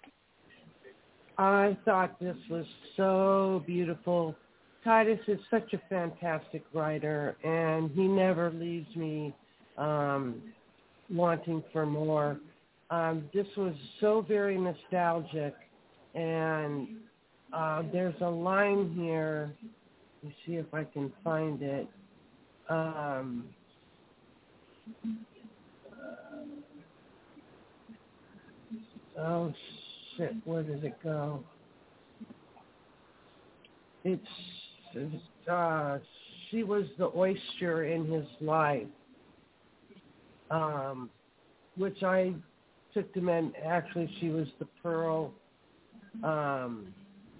I thought this was so beautiful. Titus is such a fantastic writer, and he never leaves me um, wanting for more. Um, this was so very nostalgic, and uh, there's a line here. Let me see if I can find it. Um, uh, oh, shit, where did it go? It's, uh, she was the oyster in his life, um, which I took to mean actually she was the pearl, um,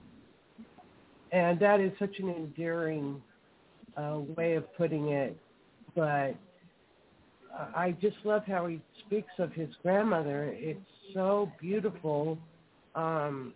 and that is such an endearing uh, way of putting it. But I just love how he speaks of his grandmother. It's so beautiful. Um,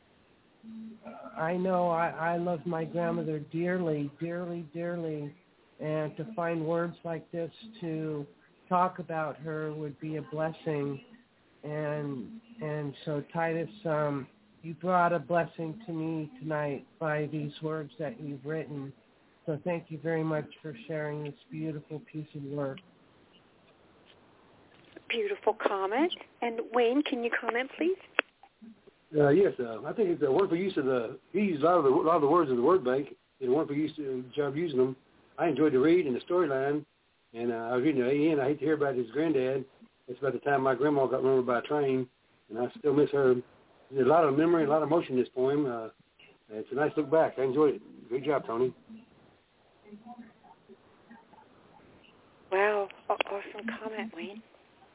I know I, I love my grandmother dearly, dearly, dearly, and to find words like this to talk about her would be a blessing. And and so, Titus, um, you brought a blessing to me tonight by these words that you've written. So thank you very much for sharing this beautiful piece of work.
Beautiful comment. And Wayne, can you comment, please?
Uh, yes, uh, I think it's a wonderful use of the, he used a lot of the, a lot of the words of the word bank. Did a wonderful use, uh, job using them. I enjoyed the read and the storyline. And uh, I was reading A N. I hate to hear about his granddad. It's about the time my grandma got run over by a train, and I still miss her. There's a lot of memory, a lot of emotion in this poem. Uh, it's a nice look back. I enjoyed it. Great job, Tony.
Wow, awesome comment, Wayne.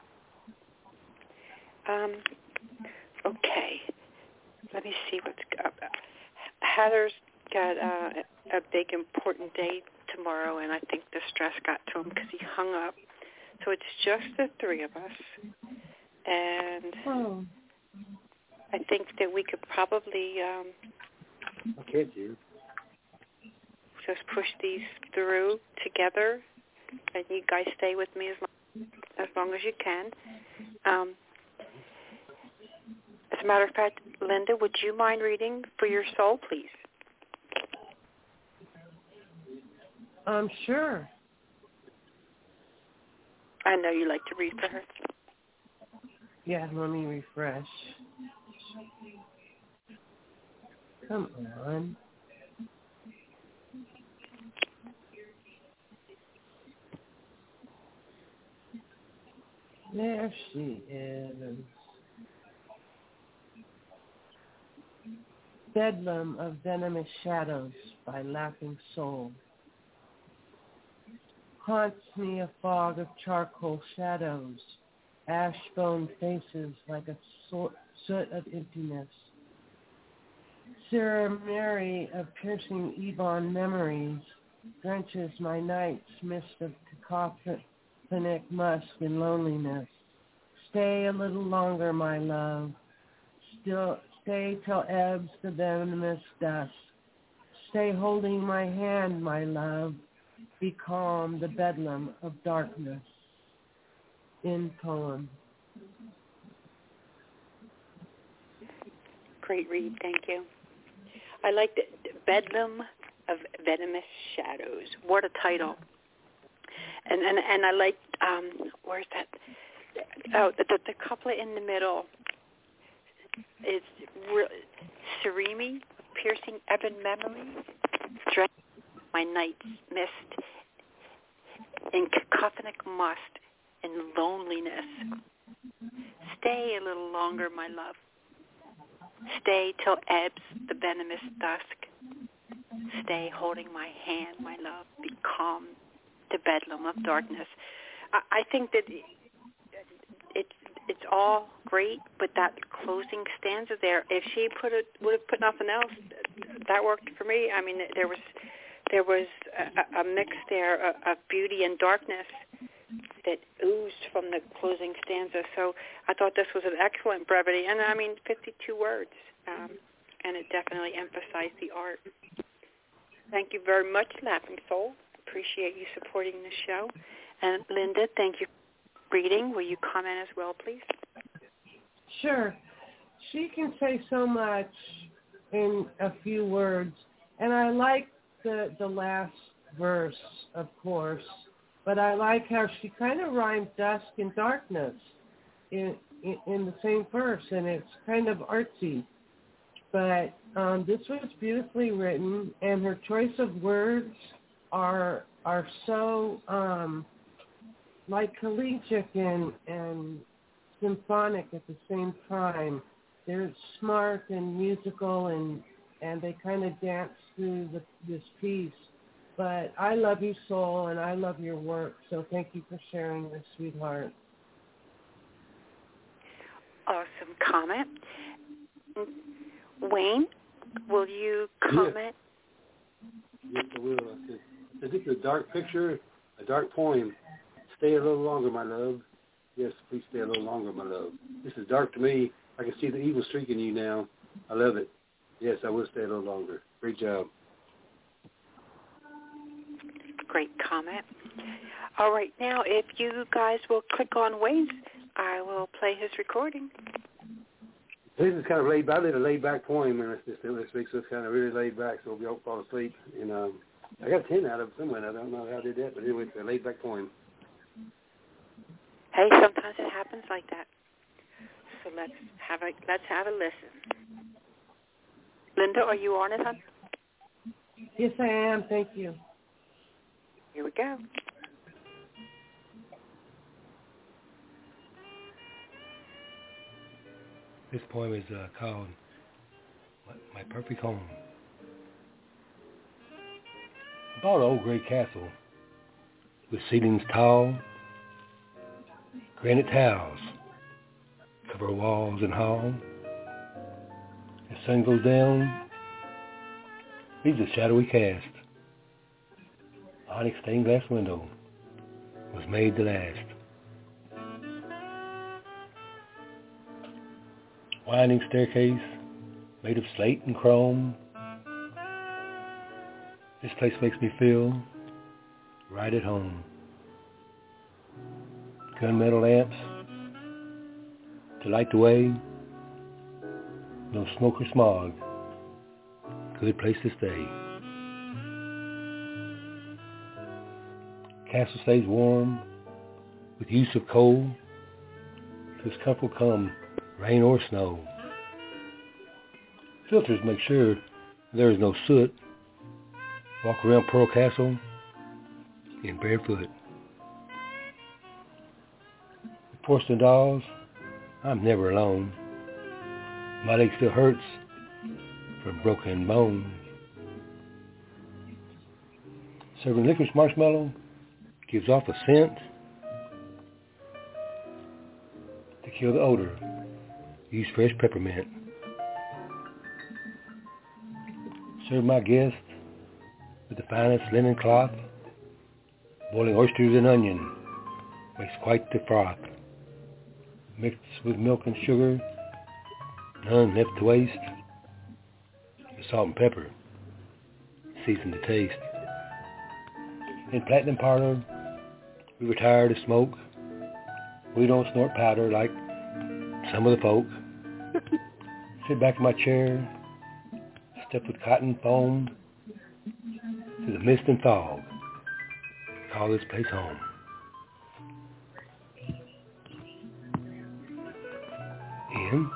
Um, okay, let me see what's up. Heather's got uh, a big important day tomorrow, and I think the stress got to him because he hung up. So it's just the three of us, and
oh.
I think that we could probably um,
okay, dude.
just push these through together, and you guys stay with me as long as, long as you can. Um, as a matter of fact, Linda, would you mind reading for your soul, please?
Um, sure.
I know you like to read for her.
Yeah, let me refresh. Come on. There she is. Bedlam of Venomous Shadows by Laughing Soul. Haunts me a fog of charcoal shadows, ash-bone faces like a soot of emptiness. Sarah Mary of piercing ebon memories drenches my nights mist of cacophonic musk and loneliness. Stay a little longer, my love. Still, stay till ebbs the venomous dust. Stay holding my hand, my love. Be calm, the bedlam of darkness. End poem.
Great read, thank you. I liked it. Bedlam of Venomous Shadows. What a title. And and, and I liked, um, where's that? Oh, the, the, the couplet in the middle is re- Serene, piercing ebon memory, drench my night's mist in cacophonic must and loneliness. Stay a little longer, my love. Stay till ebbs the venomous dusk. Stay holding my hand, my love. Be calm to bedlam of darkness. I, I think that it's it's all great, but that closing stanza there, if she put it would have put nothing else, that worked for me. I mean, there was there was a, a mix there of, of beauty and darkness that oozed from the closing stanza. So I thought this was an excellent brevity, and I mean, fifty-two words, um, and it definitely emphasized the art. Thank you very much, Laughing Soul. Appreciate you supporting the show. And Linda, thank you for reading. Will you comment as well, please?
Sure. She can say so much in a few words, and I like the the last verse, of course, but I like how she kind of rhymed dusk and darkness in, in in the same verse, and it's kind of artsy. But um, this was beautifully written, and her choice of words are are so um, like collegiate and, and symphonic at the same time. They're smart and musical, and and they kind of dance through the, this piece. But I love you, Soul, and I love your work, so thank you for sharing this, sweetheart.
Awesome comment. Wayne, will you comment?
Yes, I will. I said, I think it's a dark picture, a dark poem. Stay a little longer, my love. Yes, please stay a little longer, my love. This is dark to me. I can see the evil streak in you now. I love it. Yes, I will stay a little longer. Great job.
Great comment. All right, now if you guys will click on Wayne's, I will play his recording.
This is kind of laid back. I did a laid back poem, and this, this makes us kind of really laid back, so we don't fall asleep. And um, I got a ten out of it somewhere. I don't know how I did that, but anyway, it's a laid back poem.
Hey, sometimes it happens like that. So let's have a let's have a listen. Linda, are you on it, hon?
Yes, I am. Thank you.
Here we go.
This poem is uh, called My Perfect Home. I bought an old gray castle with ceilings tall, granite tiles cover walls and hall. As sun goes down, leaves a shadowy cast. Onyx stained glass window was made to last. Winding staircase made of slate and chrome. This place makes me feel right at home. Gunmetal lamps to light the way. No smoke or smog. Good place to stay. Castle stays warm with use of coal. This comfort come rain or snow. Filters make sure there is no soot. Walk around Pearl Castle in barefoot. With porcelain dolls, I'm never alone. My leg still hurts from broken bone. Serving licorice marshmallow gives off a scent to kill the odor. Use fresh peppermint. Serve my guests with the finest linen cloth. Boiling oysters and onion makes quite the froth. Mixed with milk and sugar, none left to waste. The salt and pepper season to taste. In Platinum Parlor, we retire to smoke. We don't snort powder like some of the folk. sit back in my chair, step with cotton foam through the mist and fog, call this place home. Ian?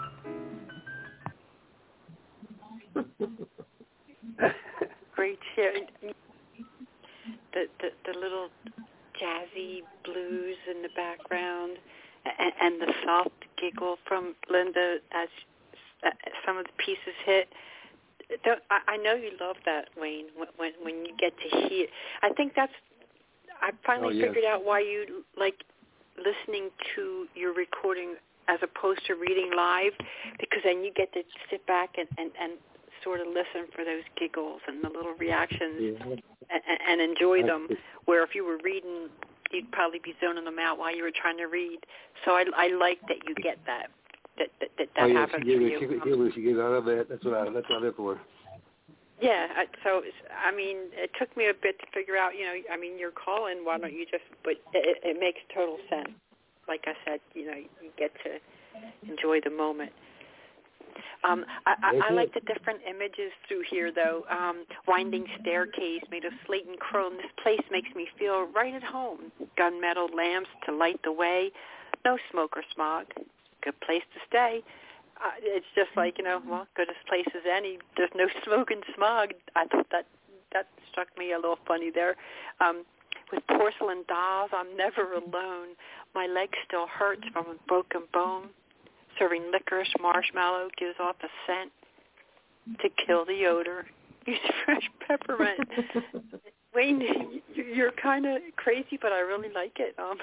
Great share. The, the the little jazzy blues in the background, and, and the soft giggle from Linda as uh, some of the pieces hit. Don't, I, I know you love that, Wayne. When when you get to hear, I think that's. I finally
oh, yes.
figured out why you like listening to your recording as opposed to reading live, because then you get to sit back and, and, and sort of listen for those giggles and the little reactions
yeah.
and, and enjoy them, where if you were reading, you'd probably be zoning them out while you were trying to read. So I, I like that you get that, that that, that, that
oh, yeah,
happens
she
for
gave,
you.
She, she, she gave out of it. That's what I, that's what I live for.
Yeah, I, so, it's, I mean, it took me a bit to figure out, you know, I mean, you're calling, why don't you just, but it, it makes total sense. Like I said, you know, you get to enjoy the moment. Um, I, I, I like the different images through here, though. Um, winding staircase made of slate and chrome. This place makes me feel right at home. Gunmetal lamps to light the way. No smoke or smog. Good place to stay. Uh, it's just like, you know, well, good as place as any. There's no smoke and smog. I thought that that struck me a little funny there. Um, with porcelain dolls, I'm never alone. My leg still hurts from a broken bone. Serving licorice marshmallow gives off a scent to kill the odor. Use fresh peppermint. Wayne, you're kind of crazy, but I really like it. Um,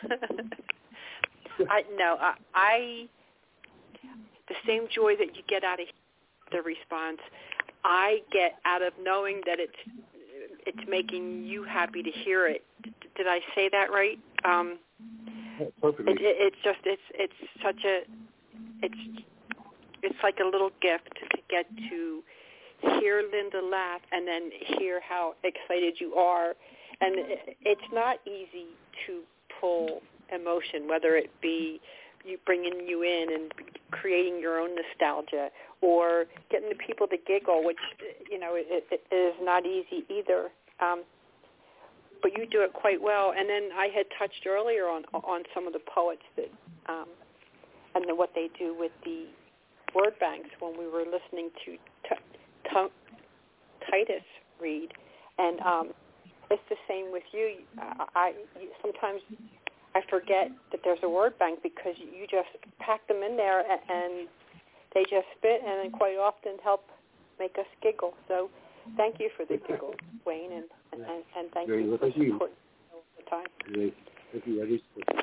I no, I, I the same joy that you get out of the response, I get out of knowing that it's it's making you happy to hear it. Did I say that right? Um,
Perfectly.
It, it, it's just it's it's such a it's it's like a little gift to get to hear Linda laugh and then hear how excited you are. And it, it's not easy to pull emotion, whether it be you bringing you in and creating your own nostalgia or getting the people to giggle, which, you know, it, it is not easy either. Um, but you do it quite well. And then I had touched earlier on on some of the poets that um, and then what they do with the word banks when we were listening to t- t- Titus read. And um, it's the same with you. I, I sometimes I forget that there's a word bank because you just pack them in there and, and they just fit and then quite often help make us giggle. So thank you for the giggle, Wayne, and, and, and thank
Very
you
well,
for
thank you.
supporting all the time.
Very, thank you. I just,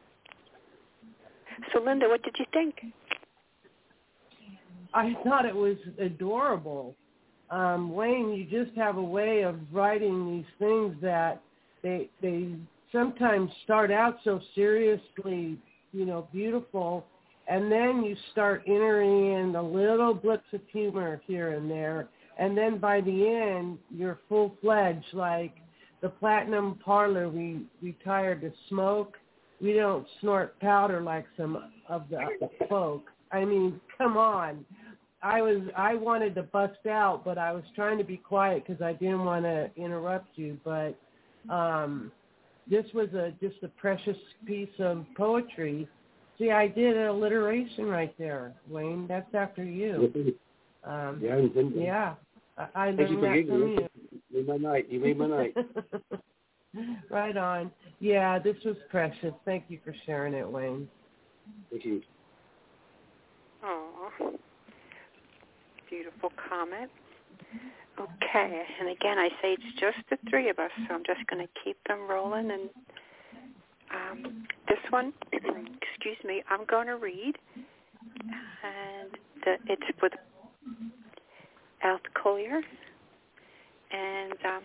So, Linda, what did you think?
I thought it was adorable. Um, Wayne, you just have a way of writing these things that they they sometimes start out so seriously, you know, beautiful, and then you start entering in the little blips of humor here and there, and then by the end, you're full-fledged, like the Platinum Parlor we retired to smoke. We don't snort powder like some of the folk. I mean, come on. I was I wanted to bust out, but I was trying to be quiet because I didn't want to interrupt you. But um, this was a just a precious piece of poetry. See, I did an alliteration right there, Wayne. That's after you. Um,
yeah, and, and,
yeah. I, I
thank you
learned
for
that from
giggling. You made my night. You made my night.
Right on. Yeah, this was precious. Thank you for sharing it, Wayne.
Thank you.
Oh, beautiful comment. Okay, and again, I say it's just the three of us, so I'm just going to keep them rolling. And um, this one, excuse me, I'm going to read, and the, it's with Alf Collier. And um,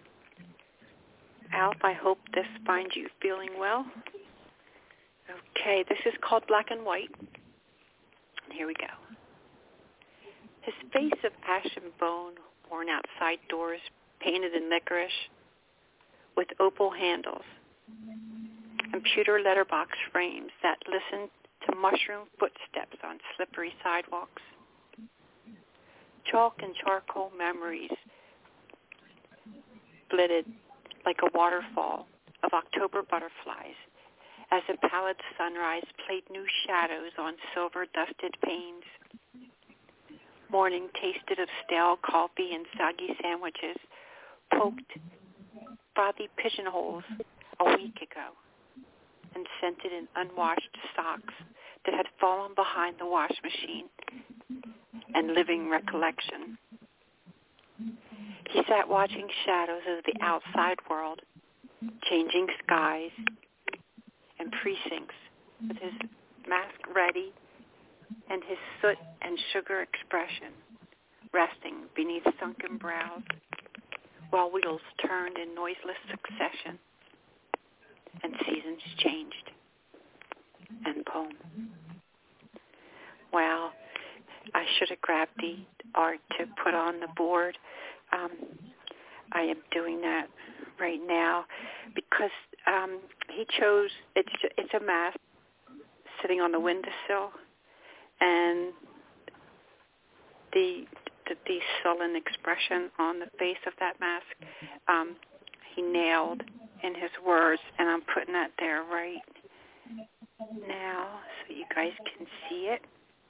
Alf, I hope this finds you feeling well. Okay, this is called Black and White. And here we go. His face of ashen bone, worn outside doors, painted in licorice, with opal handles, and pewter letterbox frames that listened to mushroom footsteps on slippery sidewalks. Chalk and charcoal memories flitted like a waterfall of October butterflies as a pallid sunrise played new shadows on silver-dusted panes. Morning tasted of stale coffee and soggy sandwiches, poked frothy pigeonholes a week ago, and scented in unwashed socks that had fallen behind the wash machine, and living recollection. He sat watching shadows of the outside world, changing skies and precincts with his mask ready and his soot and sugar expression resting beneath sunken brows while wheels turned in noiseless succession and seasons changed. End poem. Well, I should have grabbed the art to put on the board. Um, I am doing that right now because um, he chose, it's it's a mask sitting on the windowsill, and the the, the sullen expression on the face of that mask, um, he nailed in his words, and I'm putting that there right now so you guys can see it.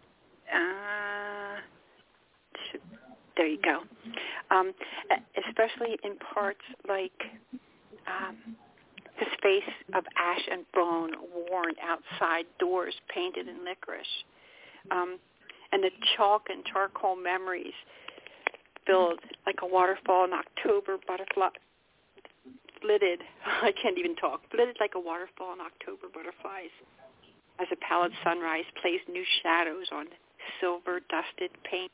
Uh, should, there you go. Um, especially in parts like um, his face of ash and bone worn outside doors painted in licorice. Um, and the chalk and charcoal memories filled like a waterfall in October butterfly, flitted, I can't even talk, flitted like a waterfall in October butterflies as a pallid sunrise plays new shadows on silver-dusted paint.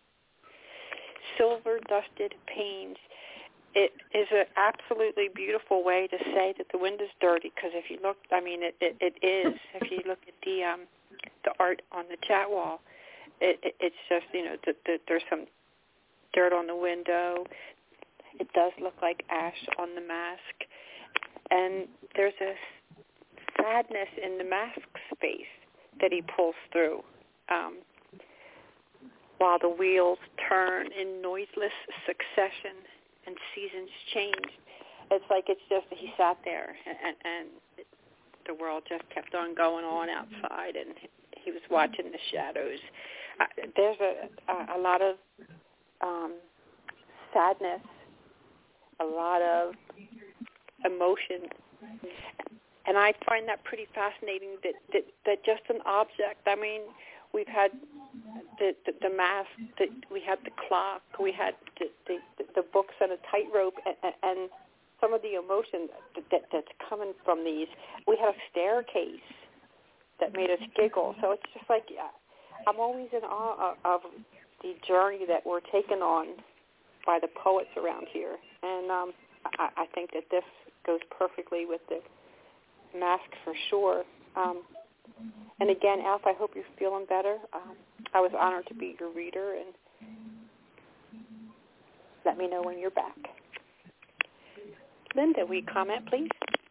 Silver-dusted panes. It is an absolutely beautiful way to say that the wind is dirty, because if you look, I mean, it, it, it is. If you look at the um, the art on the chat wall, it, it, it's just, you know, the, the, there's some dirt on the window. It does look like ash on the mask. And there's a sadness in the mask space that he pulls through. Um, while the wheels turn in noiseless succession and seasons change. It's like it's just he sat there and, and, and the world just kept on going on outside, and he was watching the shadows. Uh, there's a, a, a lot of um, sadness, a lot of emotion, and I find that pretty fascinating that, that, that just an object, I mean, we've had the, the, the mask, the, we had the clock, we had the, the, the books on a tightrope, and, and some of the emotion that, that, that's coming from these. We had a staircase that made us giggle. So it's just like, I'm always in awe of, of the journey that we're taken on by the poets around here. And um, I, I think that this goes perfectly with the mask for sure. Um, and again, Alf, I hope you're feeling better. Um, I was honored to be your reader, and let me know when you're back. Linda, will you comment, please?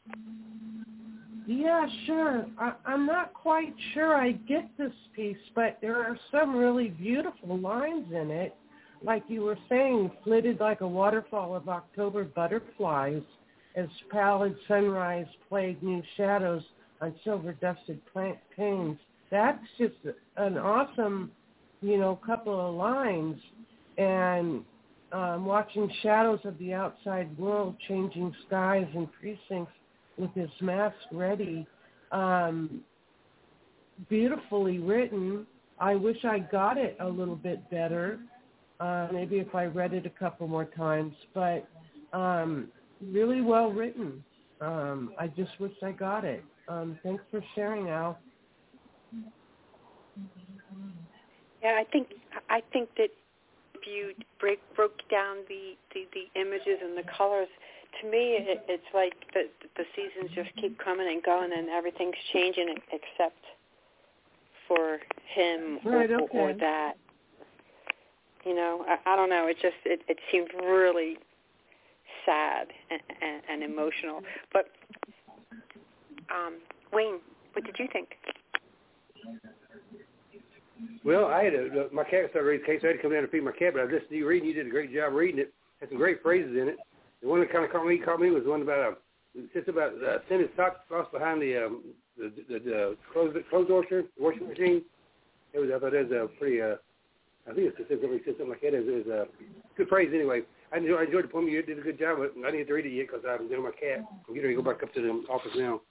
Yeah, sure. I, I'm not quite sure I get this piece, but there are some really beautiful lines in it. Like you were saying, flitted like a waterfall of October butterflies as pallid sunrise played new shadows on silver-dusted plant panes. That's just an awesome, you know, couple of lines. And um, watching shadows of the outside world, changing skies and precincts with his mask ready. Um, beautifully written. I wish I got it a little bit better. Uh, maybe if I read it a couple more times. But um, really well written. Um, I just wish I got it. Um, thanks for sharing, Al.
Yeah, I think I think that if you break broke down the, the, the images and the colors, to me it, it's like the the seasons just keep coming and going, and everything's changing except for him
right,
or,
okay.
or that. You know, I, I don't know. It just it, it seemed really sad and, and, and emotional. But um, Wayne, what did you think?
Well, I had a, my cat started raising case, so I had to come down and feed my cat, but I listened to you reading. You did a great job reading it. Had some great phrases in it. The one that kind of caught me, caught me was one about a, it's just about uh, sending socks across behind the um, the, the, the clothes clothes washer, the washing machine. It was, I thought it was a pretty, uh, I think it's specifically said something like that. It was a good phrase anyway. I enjoyed, I enjoyed the poem. You did a good job, but I didn't get to read it yet because I'm doing my cat. I'm getting ready to go back up to the office now.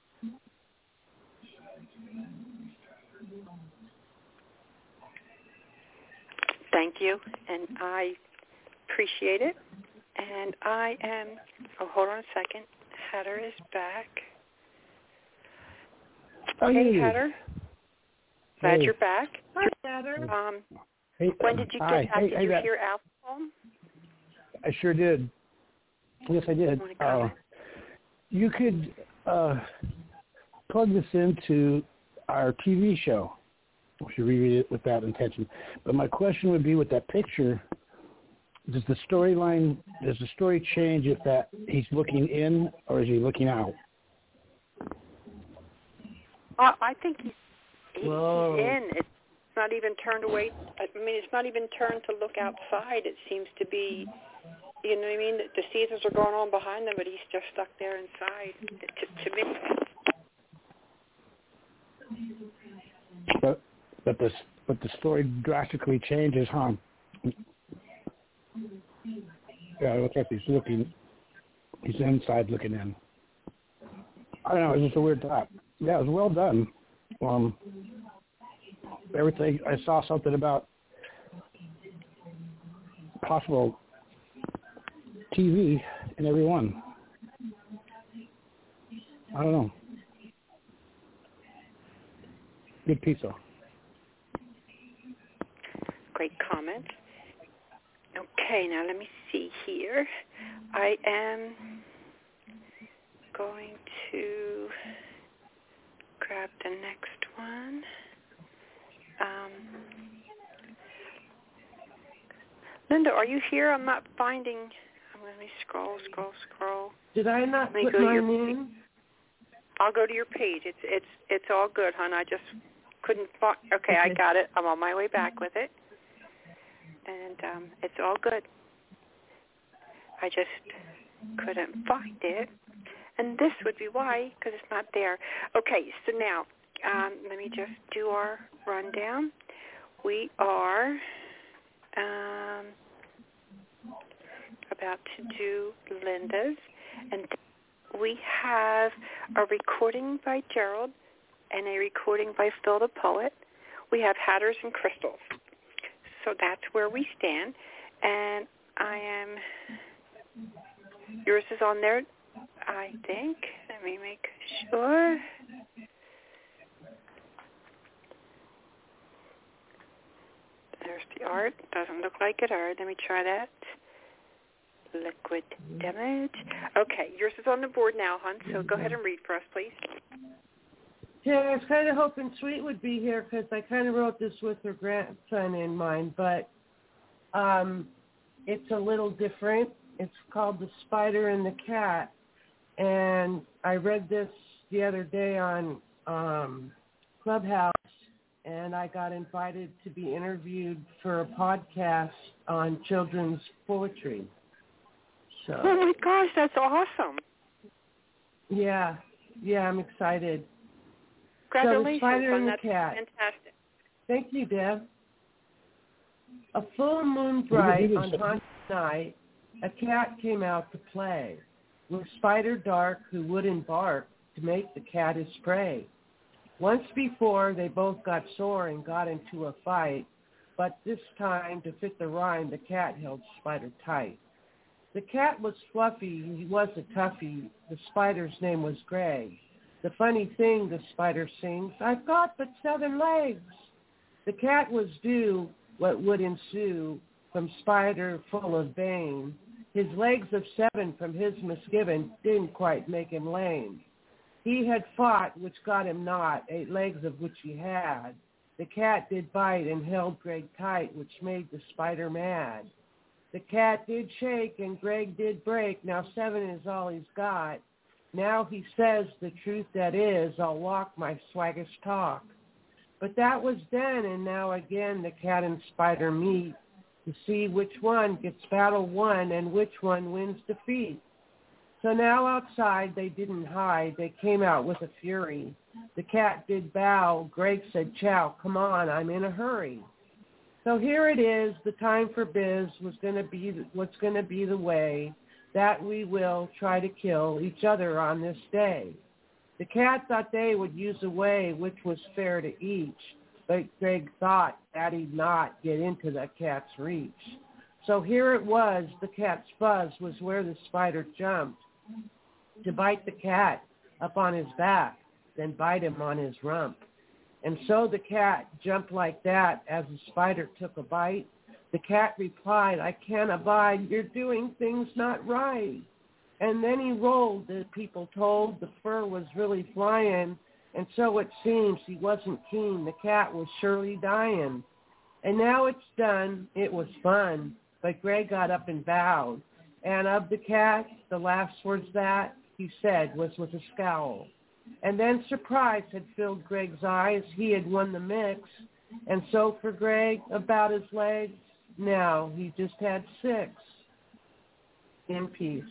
Thank you, and I appreciate it. And I am, oh, hold on a second. Hatter is back. Hey, Hatter. Glad
hey.
you're back.
Hi, Hatter.
Um,
hey,
when did you get
hi.
back?
Hey,
did
hey,
you
that,
hear Al's poem?
I sure did. Yes, I did. Uh, you could uh, plug this into our T V show. We should reread it with that intention. But my question would be, with that picture, does the storyline, does the story change if that he's looking in or is he looking out?
Uh, I think he's, he, he's
Whoa.
in. It's not even turned away. I mean, it's not even turned to look outside. It seems to be, you know what I mean? The, the seasons are going on behind them, but he's just stuck there inside, to, to me.
But but the but the story drastically changes, huh? Yeah, it looks like he's looking. He's inside looking in. I don't know. It's just a weird thought. Yeah, it was well done. Um, everything. I saw something about possible T V in every one. I don't know. Good piece, though.
Great comment. Okay, now let me see here. I am going to grab the next one. Um, Linda, are you here? I'm not finding. I'm going to scroll, scroll, scroll.
Did I not
Let me
put
go to
mine
your,
in?
I'll go to your page. It's it's it's all good, hon. I just couldn't find. Okay, I got it. I'm on my way back with it, and um, it's all good. I just couldn't find it, and this would be why, because it's not there. Okay, so now um, let me just do our rundown. We are um, about to do Linda's, and we have a recording by Gerald and a recording by Phil the Poet. We have Hatters and Crystals. So that's where we stand. And I am, yours is on there, I think. Let me make sure. There's the art. Doesn't look like it. All right, let me try that. Liquid damage. Okay, yours is on the board now, hon, so go ahead and read for us, please.
Yeah, I was kind of hoping Sweet would be here because I kind of wrote this with her grandson in mind, but um, it's a little different. It's called The Spider and the Cat, and I read this the other day on um, Clubhouse, and I got invited to be interviewed for a podcast on children's poetry. So,
oh my gosh, that's awesome.
Yeah, yeah, I'm excited.
Congratulations,
so the Spider and the
that's
Cat.
Fantastic.
Thank you, Deb. A full moon bright on haunted night, a cat came out to play with Spider dark who wouldn't bark to make the cat his prey. Once before, they both got sore and got into a fight, but this time, to fit the rhyme, the cat held Spider tight. The cat was fluffy, he was a toughie, the spider's name was Gray. The funny thing, the spider sings, I've got but seven legs. The cat was due what would ensue from Spider full of bane. His legs of seven from his misgiving didn't quite make him lame. He had fought, which got him not, eight legs of which he had. The cat did bite and held Greg tight, which made the spider mad. The cat did shake and Greg did break. Now seven is all he's got. Now he says the truth that is, I'll walk my swaggish talk. But that was then, and now again the cat and spider meet to see which one gets battle won and which one wins defeat. So now outside they didn't hide, they came out with a fury. The cat did bow, Greg said, chow, come on, I'm in a hurry. So here it is, the time for biz was going to be what's going to be the way that we will try to kill each other on this day. The cat thought they would use a way which was fair to each, but Greg thought that he'd not get into the cat's reach. So here it was, the cat's fuzz was where the spider jumped to bite the cat up on his back, then bite him on his rump. And so the cat jumped like that as the spider took a bite. The cat replied, I can't abide, you're doing things not right. And then he rolled, the people told, the fur was really flying, and so it seems he wasn't keen, the cat was surely dying. And now it's done, it was fun, but Greg got up and bowed. And of the cat, the last words that he said was with a scowl. And then surprise had filled Greg's eyes, he had won the mix, and so for Greg, about his legs, now he just had six. In peace.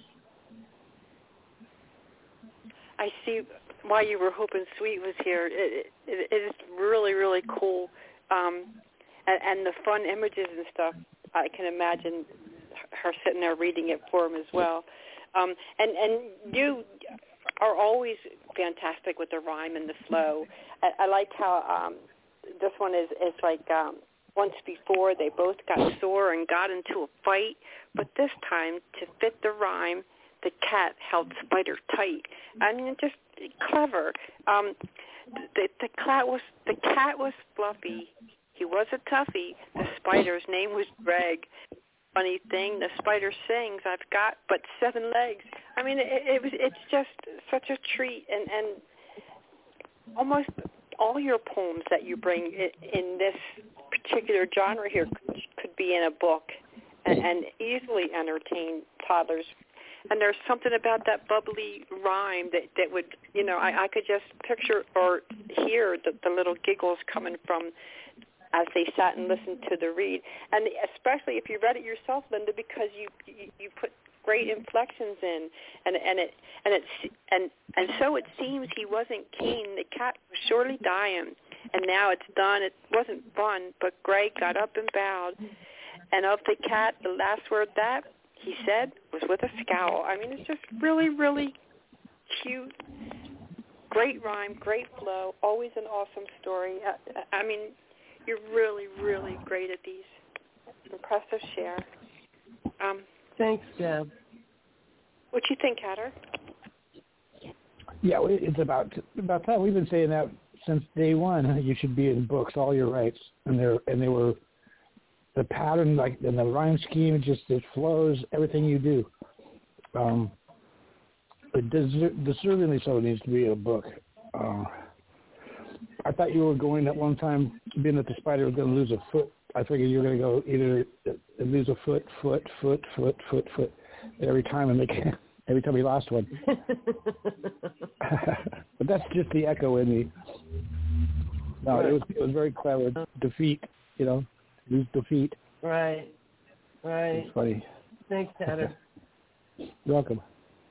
I see why you were hoping Sweet was here. It, it, it is really, really cool. Um, and, and the fun images and stuff, I can imagine her sitting there reading it for him as well. Um, and, and you are always fantastic with the rhyme and the flow. I, I like how um, this one is, is like um, once before they both got sore and got into a fight, but this time to fit the rhyme, the cat held Spider tight. I mean, just clever. Um, the, the, cat was, the cat was fluffy. He was a toughie. The spider's name was Greg. Funny thing, the spider sings, I've got but seven legs. I mean, it, it was it's just such a treat. And, and almost all your poems that you bring in, in this particular genre here could, could be in a book and, and easily entertain toddlers. And there's something about that bubbly rhyme that, that would, you know, I, I could just picture or hear the, the little giggles coming from as they sat and listened to the read. And especially if you read it yourself, Linda, because you you, you put great inflections in, and and it and it's and and so it seems he wasn't keen. The cat was surely dying, and now it's done. It wasn't fun, but Greg got up and bowed. And of the cat, the last word that he said was with a scowl. I mean, it's just really, really cute. Great rhyme, great flow, always an awesome story. I, I mean, you're really, really great at these. Impressive share. Um,
Thanks, Deb.
What do you think, Hatter?
Yeah, it's about about time. We've been saying that since day one. You should be in books, all your rights, and they're and they were. The pattern, like, and the rhyme scheme, just it flows. Everything you do, um, it deser- deservingly so needs to be a book. Uh, I thought you were going at one time, being that the spider was going to lose a foot. I figured you were going to go either lose a foot, foot, foot, foot, foot, foot, every time, and make every time he lost one. But that's just the echo in me. No, it was it was very clever. Defeat, you know. Lose defeat.
Right, right.
It's funny.
Thanks, Tanner.
You're welcome.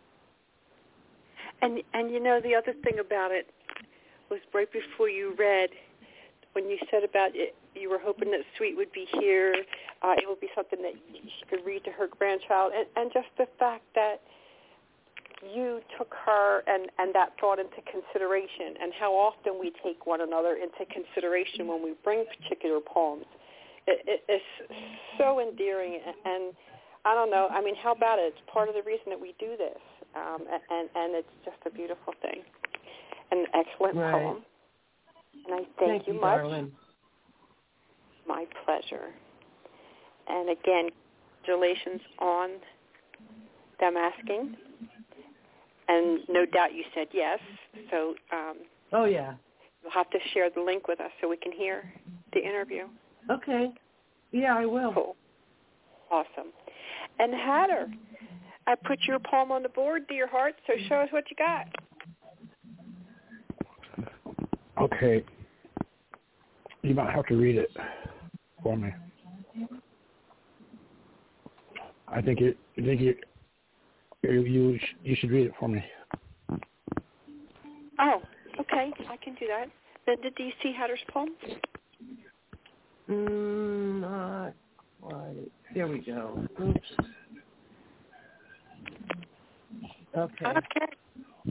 And and you know the other thing about it was right before you read, when you said about it, you were hoping that Sweet would be here. Uh, it would be something that she could read to her grandchild, and, and just the fact that you took her and, and that thought into consideration, and how often we take one another into consideration when we bring particular poems. It, it, it's so endearing, and I don't know, I mean, how about it? It's part of the reason that we do this, um, and, and it's just a beautiful thing. An excellent
right.
poem, and I thank,
thank
you
you
much.
Darling.
My pleasure. And again, congratulations on them asking, and no doubt you said yes, so um,
oh, yeah.
you'll have to share the link with us so we can hear the interview.
Okay. Yeah, I will.
Cool. Awesome. And Hatter, I put your poem on the board, dear heart, so show us what you got.
Okay. You might have to read it for me. I think it. I think it. You you you should read it for me.
Oh, okay, I can do that. Linda, do you see Hatter's poem?
Mm, not quite. There we go. Oops. Okay.
Okay.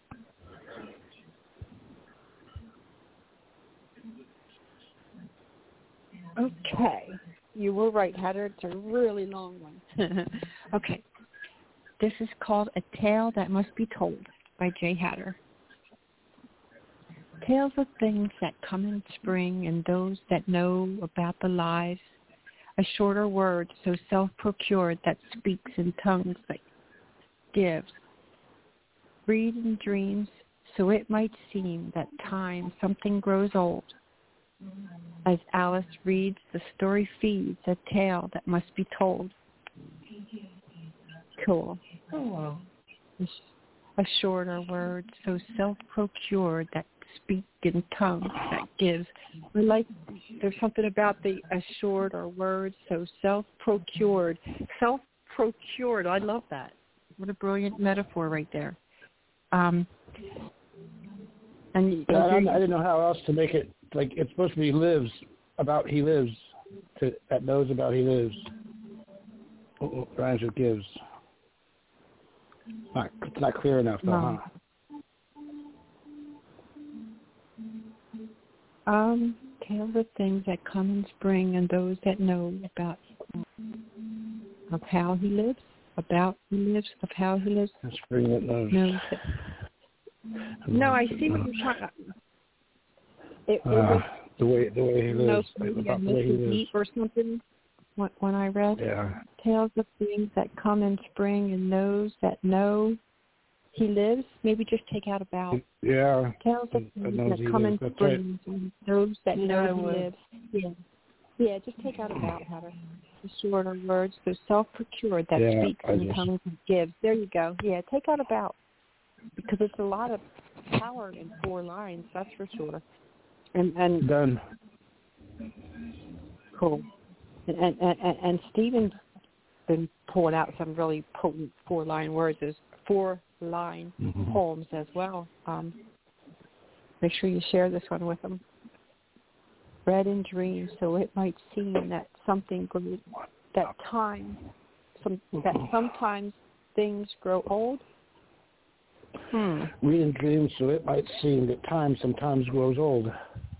Okay. You were right, Hatter. It's a really long one. Okay. This is called A Tale That Must Be Told by Jay Hatter. Tales of things that come in spring and those that know about the lives. A shorter word so self-procured that speaks in tongues that gives. Read in dreams so it might seem that time something grows old. As Alice reads, the story feeds a tale that must be told. Cool.
Oh, wow.
A shorter word so self-procured that speak in tongues that gives. I like, there's something about the a shorter word so self-procured. Self-procured, I love that. What a brilliant metaphor right there. Um, and
yeah, I, I didn't know how else to make it. Like, it's supposed to be lives, about he lives, to, that knows about he lives. Oh, rhymes with gives. Not, it's not clear enough, though,
no.
huh?
Um, tales of things that come in spring and those that know about of how he lives, about he lives, of how he lives.
The spring that knows.
knows that. No, I see what you're trying to. It, it
uh,
was,
the way the way he lives, like, about the way he lives.
Or something. When, when I read
yeah.
tales of things that come in spring and those that know he lives, maybe just take out about.
Yeah.
Tales of things that come in
That's
spring
right.
and those that
Yeah,
know he lives. Yeah. Yeah, just take out about, Heather. The shorter words, so self-procured that
yeah,
speaks
I
in
just...
tongues and gives. There you go. Yeah, take out about. Because it's a lot of power in four lines, that's for sure. And, and
Done.
Cool. And, and, and, and Stephen's been pulling out some really potent four-line words, as four-line
mm-hmm.
poems as well. Um, make sure you share this one with them. Read in dreams, so it might seem that something grows, that time, some, that sometimes things grow old. Hmm.
Read in dreams, so it might seem that time sometimes grows old.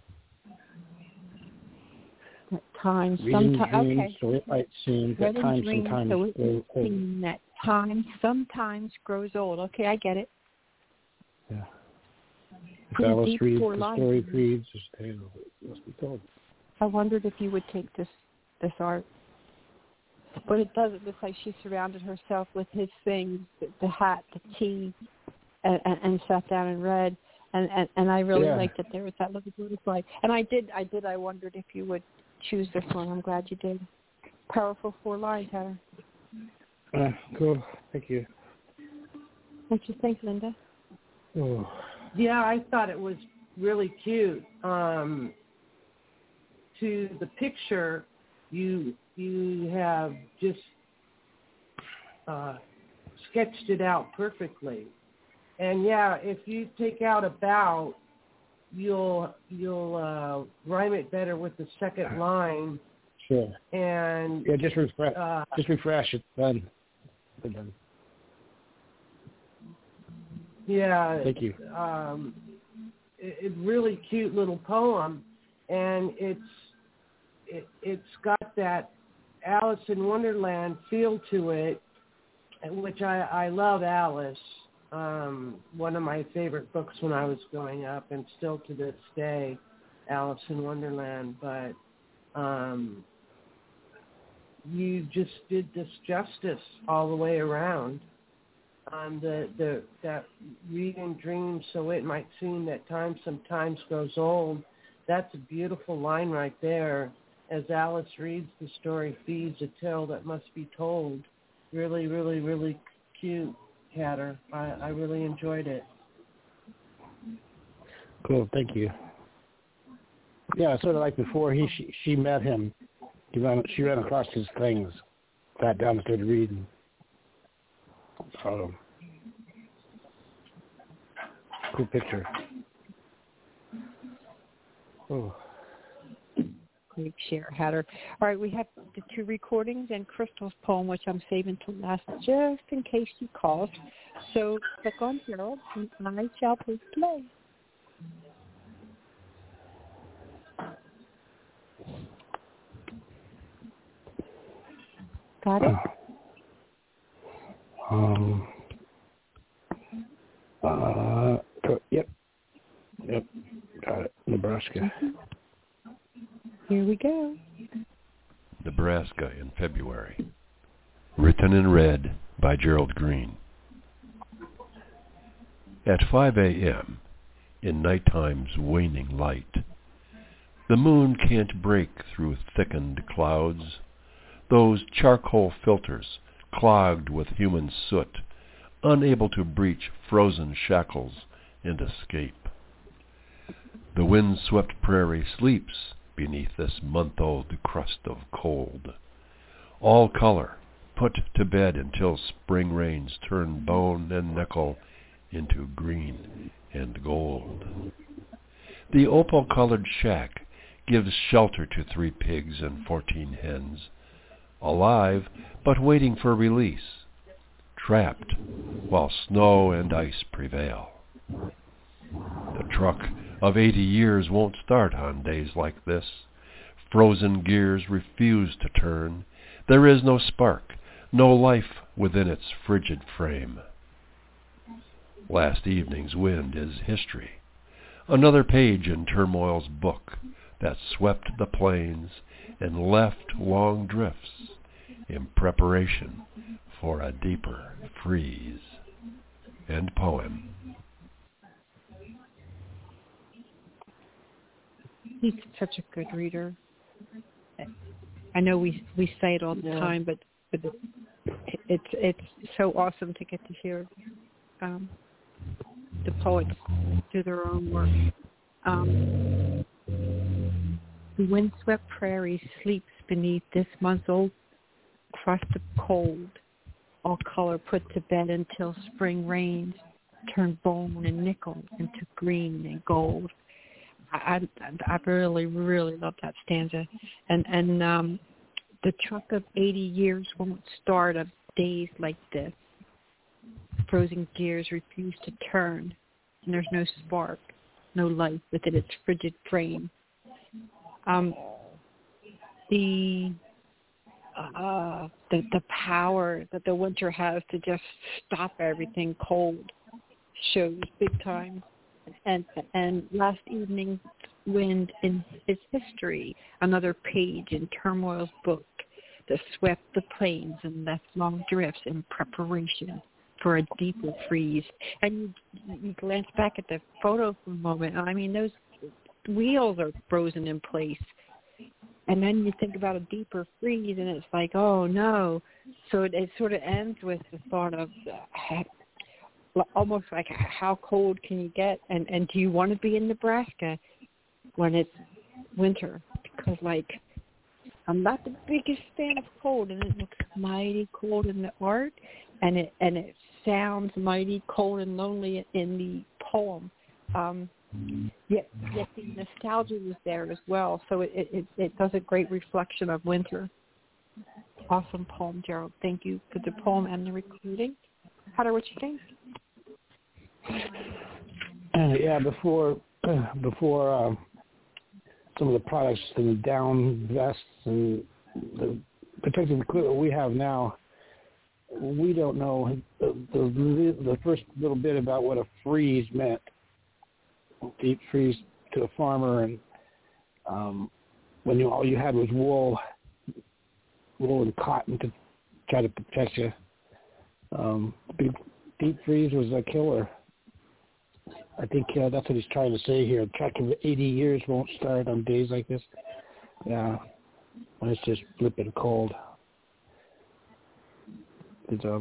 That time
sometimes
okay.
So it might seem that
Read
time
dreams,
sometimes
so it
grows
might
old.
seem that time sometimes grows old. Okay, I get it.
Yeah. If
Pretty
Alice
deep
reads,
four
the
lines.
story feeds, his tale must be told.
I wondered if you would take this this art. But it doesn't look like she surrounded herself with his things, the, the hat, the tea, and, and, and sat down and read. And, and, and I really
yeah.
liked that there was that little butterfly. And I did, I did, I wondered if you would choose this one. I'm glad you did. Powerful four lines, Heather.
Uh, cool. Thank you.
What you think, Linda?
Oh.
Yeah, I thought it was really cute. Um, to the picture, you you have just uh, sketched it out perfectly. And yeah, if you take out about, you'll you'll uh, rhyme it better with the second line.
Sure.
And
yeah, just refresh.
Uh,
just refresh it. Done. Done.
Yeah.
Thank you.
Um, it, it really cute little poem, and it's it, it's got that Alice in Wonderland feel to it, which I, I love Alice. Um, one of my favorite books when I was growing up, and still to this day, Alice in Wonderland. But um, you just did this justice all the way around. Um, the, the that reading dreams so it might seem that time sometimes grows old. That's a beautiful line right there. As Alice reads, the story feeds a tale that must be told. Really, really, really cute, Hatter. I, I really enjoyed it.
Cool. Thank you. yeah, sort of like before he she, she met him, he ran, she ran across his things, sat down and started reading. Um, cool picture. Oh.
Great share, Hatter. All right, we have the two recordings and Crystal's poem, which I'm saving to last just in case she calls. So click on Gerald, and I shall please play. Got it?
Um. Uh. Yep. Yep. Got it. Nebraska.
Mm-hmm. Here we go.
Nebraska in February. Written in red by Gerald Green. At five a.m., in nighttime's waning light, the moon can't break through thickened clouds, those charcoal filters clogged with human soot, unable to breach frozen shackles and escape. The wind-swept prairie sleeps beneath this month-old crust of cold. All color put to bed until spring rains turn bone and nickel into green and gold. The opal-colored shack gives shelter to three pigs and fourteen hens, alive but waiting for release, trapped while snow and ice prevail. The truck of eighty years won't start on days like this. Frozen gears refuse to turn. There is no spark, no life within its frigid frame. Last evening's wind is history, another page in turmoil's book that swept the plains and left long drifts in preparation for a deeper freeze. End poem.
He's such a good reader. I know we we say it all the yeah. time, but, but it, it's it's so awesome to get to hear um, the poets do their own work. Um, the windswept prairie sleeps beneath this month's old crust of cold, all color put to bed until spring rains turn bone and nickel into green and gold. I, I, I really, really love that stanza. And, and um, the truck of eighty years won't start of days like this. Frozen gears refuse to turn, and there's no spark, no life within its frigid frame. Um, the, uh, the the power that the winter has to just stop everything cold shows big time. And and last evening's wind in its history, another page in turmoil's book that swept the plains and left long drifts in preparation for a deeper freeze. And you, you glance back at the photo for a moment. I mean, those wheels are frozen in place. And then you think about a deeper freeze, and it's like, oh, no. So it, it sort of ends with the thought of uh, almost like how cold can you get, and and do you want to be in Nebraska when it's winter? Because like I'm not the biggest fan of cold, and it looks mighty cold in the art, and it and it sounds mighty cold and lonely in the poem. Um, yet yet the nostalgia is there as well, so it it it does a great reflection of winter. Awesome poem, Gerald. Thank you for the poem and the recording. Hatter, what you think?
Uh, yeah, before uh, before uh, some of the products, the down vests and the protective equipment we have now, we don't know the, the, the first little bit about what a freeze meant. Deep freeze to a farmer, and um, when you, all you had was wool, wool and cotton to try to protect you. Um, big, deep freeze was a killer. I think uh, that's what he's trying to say here. A truck of eighty years won't start on days like this. Yeah, when it's just flipping cold. Good job.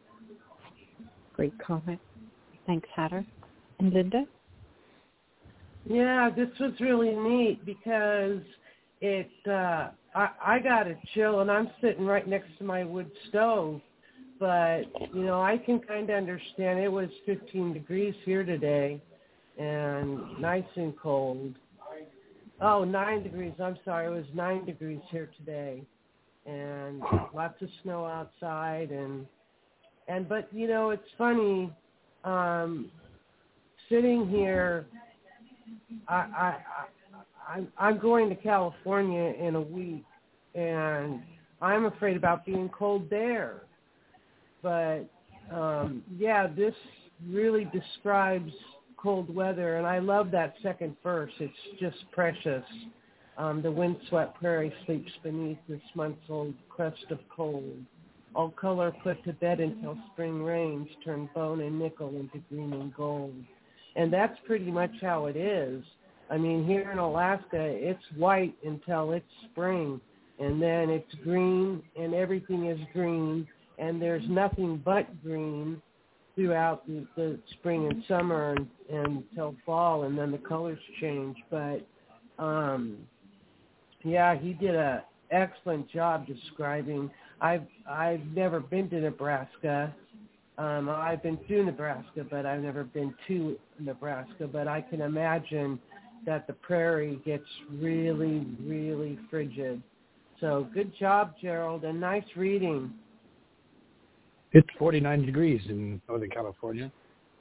Great comment. Thanks, Hatter. And Linda?
Yeah, this was really neat because it. Uh, I, I got a chill, and I'm sitting right next to my wood stove. But you know, I can kind of understand. It was fifteen degrees here today, and nice and cold. Oh, nine degrees. I'm sorry, it was nine degrees here today, and lots of snow outside, and and but you know, it's funny. Um, sitting here, I, I, I, I'm, I'm going to California in a week, and I'm afraid about being cold there. But, um, yeah, this really describes cold weather, and I love that second verse. It's just precious. Um, the windswept prairie sleeps beneath this month's-old crust of cold. All color put to bed until spring rains turn bone and nickel into green and gold. And that's pretty much how it is. I mean, here in Alaska, it's white until it's spring, and then it's green, and everything is green, and there's nothing but green throughout the, the spring and summer and, and until fall, and then the colors change. But, um, yeah, he did an excellent job describing. I've I've never been to Nebraska. Um, I've been to Nebraska, but I've never been to Nebraska. But I can imagine that the prairie gets really, really frigid. So good job, Gerald, and nice reading.
It's forty-nine degrees in Northern California.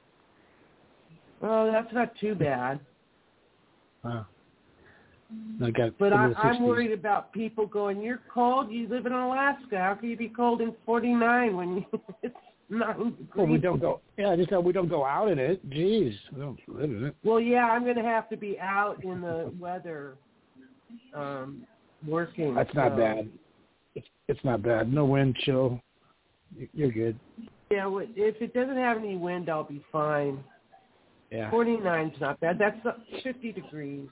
Oh, that's not too bad.
Wow. I got
but I, I'm worried about people going, you're cold, you live in Alaska. How can you be cold in forty-nine when you, it's nine degrees?
Well, we don't go, yeah, I just said we don't go out in it. Jeez, we don't live in it.
Well, yeah, I'm going to have to be out in the weather um, working.
That's not
so.
bad. It's, it's not bad. No wind, chill. You're good.
Yeah, if it doesn't have any wind, I'll be fine.
Yeah.
forty-nine's not bad. That's fifty degrees.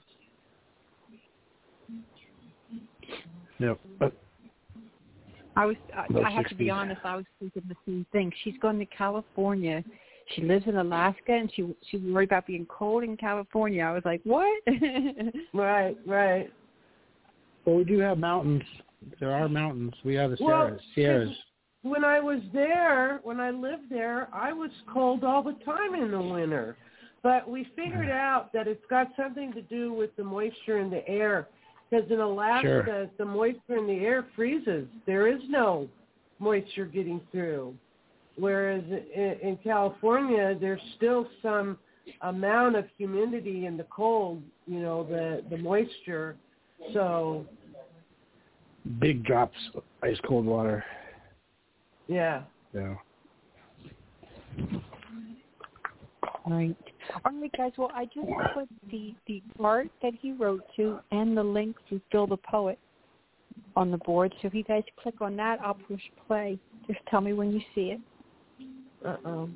Yep. But
I was. I, I have
sixties.
to be honest. I was thinking the same thing. She's going to California. She lives in Alaska, and she she's worried about being cold in California. I was like, what?
Right, right.
Well, we do have mountains. There are mountains. We have the
well,
Sierras. Sierras.
When I was there, when I lived there, I was cold all the time in the winter. But we figured out that it's got something to do with the moisture in the air. Because in Alaska, sure. the moisture in the air freezes. There is no moisture getting through. Whereas in, in California, there's still some amount of humidity in the cold, you know, the, the moisture. So
big drops of ice cold water.
Yeah.
Yeah.
Right. All right, guys. Well, I just put the, the art that he wrote to and the link to Phil the Poet on the board. So if you guys click on that, I'll push play. Just tell me when you see it.
Uh-oh.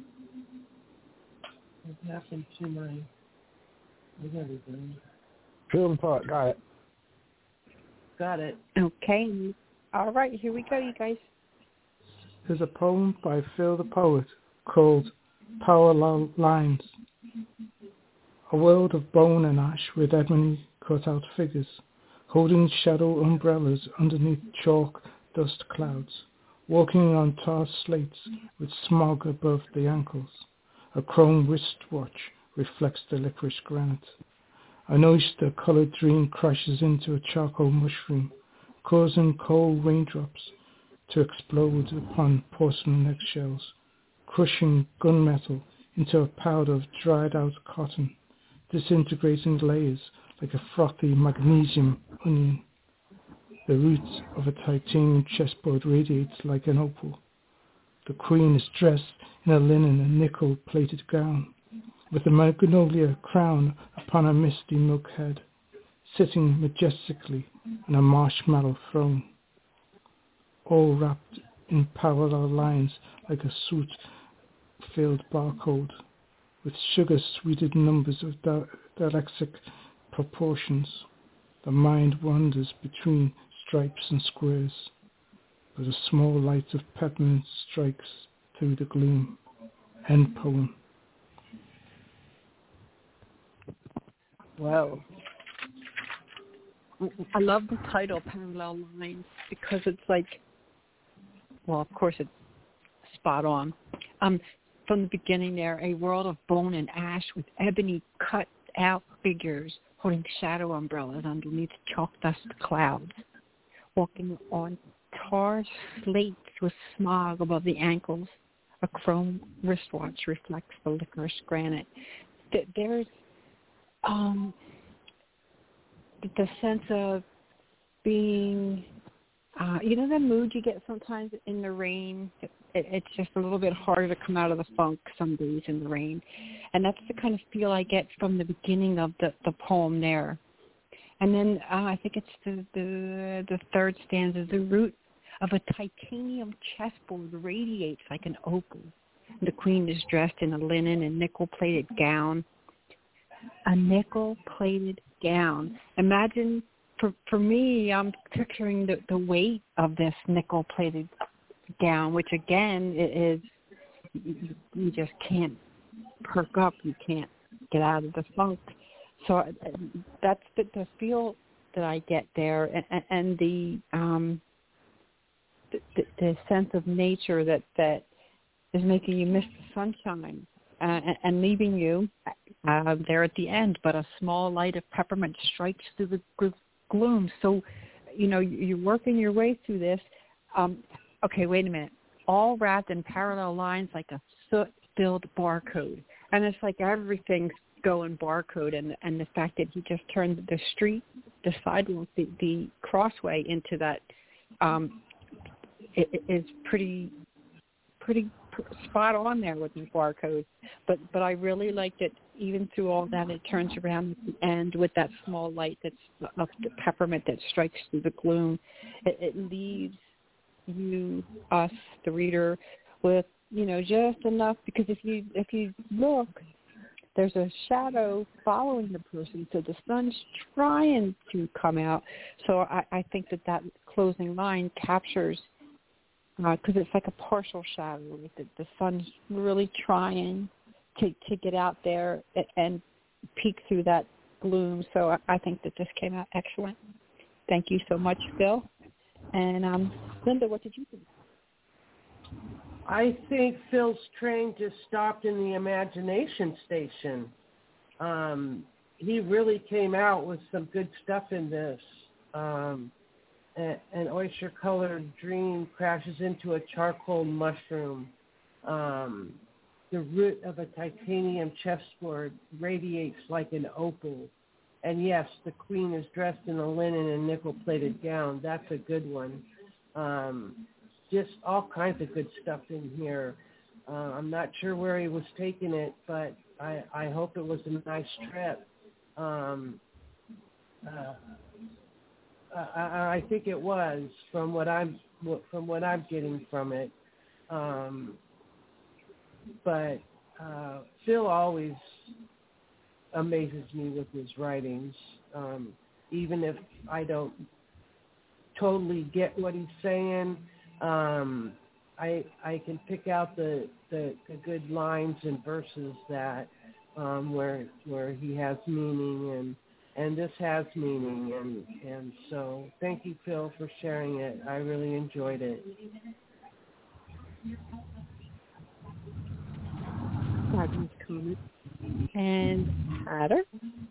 What happened to my... What have we done?
Phil the Poet. Got it.
Got it.
Okay. All right. Here we go, you guys.
There's a poem by Phil the Poet called Power Lines. A world of bone and ash with ebony cut-out figures, holding shadow umbrellas underneath chalk dust clouds, walking on tar slates with smog above the ankles. A chrome wristwatch reflects the licorice granite. An oyster-coloured dream crashes into a charcoal mushroom, causing cold raindrops to explode upon porcelain eggshells, crushing gunmetal into a powder of dried-out cotton, disintegrating layers like a frothy magnesium onion. The roots of a titanium chessboard radiates like an opal. The queen is dressed in a linen and nickel-plated gown, with a magnolia crown upon a misty milk head, sitting majestically on a marshmallow throne, all wrapped in parallel lines like a soot-filled barcode, with sugar-sweetened numbers of di- dyslexic proportions. The mind wanders between stripes and squares, but a small light of peppermint strikes through the gloom. End poem.
Whoa. I love the title, Parallel Lines, because it's like, well, of course it's spot on. Um, from the beginning there, a world of bone and ash with ebony cut-out figures holding shadow umbrellas underneath chalk dust clouds, walking on tar slates with smog above the ankles. A chrome wristwatch reflects the licorice granite. There's um, the sense of being, uh, you know, the mood you get sometimes in the rain. It, it's just a little bit harder to come out of the funk some days in the rain. And that's the kind of feel I get from the beginning of the, the poem there. And then uh, I think it's the, the, the third stanza, the root of a titanium chessboard radiates like an opal. The queen is dressed in a linen and nickel-plated gown. A nickel-plated gown. Imagine, for for me, I'm picturing the, the weight of this nickel-plated gown, which again is, you, you just can't perk up. You can't get out of the funk. So that's the, the feel that I get there, and, and, and the, um, the the sense of nature that, that is making you miss the sunshine uh, and, and leaving you uh, there at the end. But a small light of peppermint strikes through the gl- gloom. So, you know, you're working your way through this. Um, okay, wait a minute. All wrapped in parallel lines like a soot-filled barcode. And it's like everything's going barcode, and and the fact that he just turned the street, the sidewalk, the, the crossway into that um, it, it is pretty pretty spot on there with the barcode. But but I really liked it. Even through all that, it turns around at the end with that small light that's of the peppermint that strikes through the gloom. It, it leaves you, us, the reader, with, you know, just enough, because if you if you look, there's a shadow following the person, so the sun's trying to come out. So I, I think that that closing line captures, because uh, it's like a partial shadow. The, the sun's really trying to, to get out there and peek through that gloom. So I, I think that this came out excellent. Thank you so much, Phil. And um, Linda, what did you think?
I think Phil's train just stopped in the imagination station. Um, he really came out with some good stuff in this. Um, a, an oyster-colored dream crashes into a charcoal mushroom. Um, the root of a titanium chessboard radiates like an opal. And yes, the queen is dressed in a linen and nickel-plated gown. That's a good one. Um, just all kinds of good stuff in here. Uh, I'm not sure where he was taking it, but I, I hope it was a nice trip. Um, uh, I, I think it was, from what I'm from what I'm getting from it. Um, but uh, Phil always amazes me with his writings, um, even if I don't totally get what he's saying. Um, I I can pick out the, the, the good lines and verses that um, where where he has meaning, and and this has meaning, and and so thank you, Phil, for sharing it. I really enjoyed it.
Fabulous comment. And Hatter?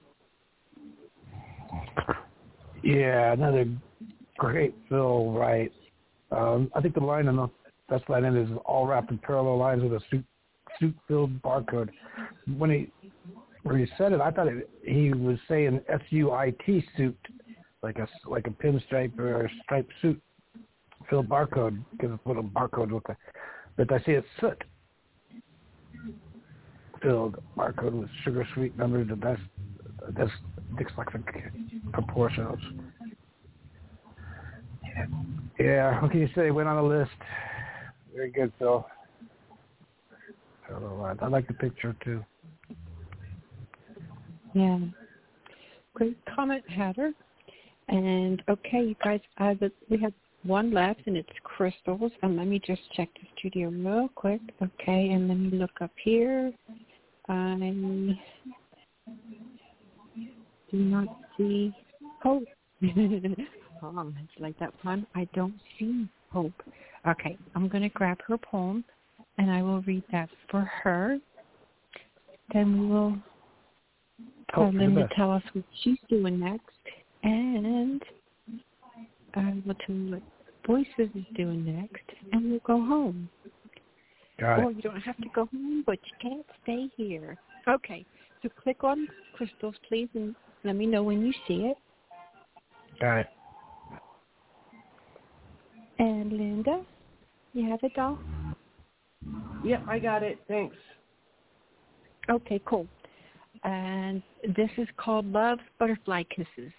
Yeah, another great Phil Wright. Um, I think the line in the best line in is all wrapped in parallel lines with a suit, suit-filled barcode. When he when he said it, I thought it, he was saying S U I T suit, like a like a pinstripe or a striped suit filled barcode, because it's what a barcode looks like. But I see it's soot filled barcode with sugar sweet numbers, and that's that's dyslexic proportions. Yeah, what can you say? Went on a list. Very good, Phil. I like the picture, too.
Yeah. Great comment, Hatter. And, okay, you guys, uh, we have one left, and it's crystals. And let me just check the studio real quick. Okay, and let me look up here. Um, do not see hope. Oh, it's like that one. I don't see hope. Okay, I'm going to grab her poem, and I will read that for her. Then we will tell Linda to tell us what she's doing next, and I will tell you what Voices is doing next, and we'll go home.
Got it.
Or you don't have to go home, but you can't stay here. Okay, so click on crystals, please, and let me know when you see it.
Got it.
And Linda, you have it, doll?
Yep, I got it. Thanks.
Okay, cool. And this is called Love's Butterfly Kisses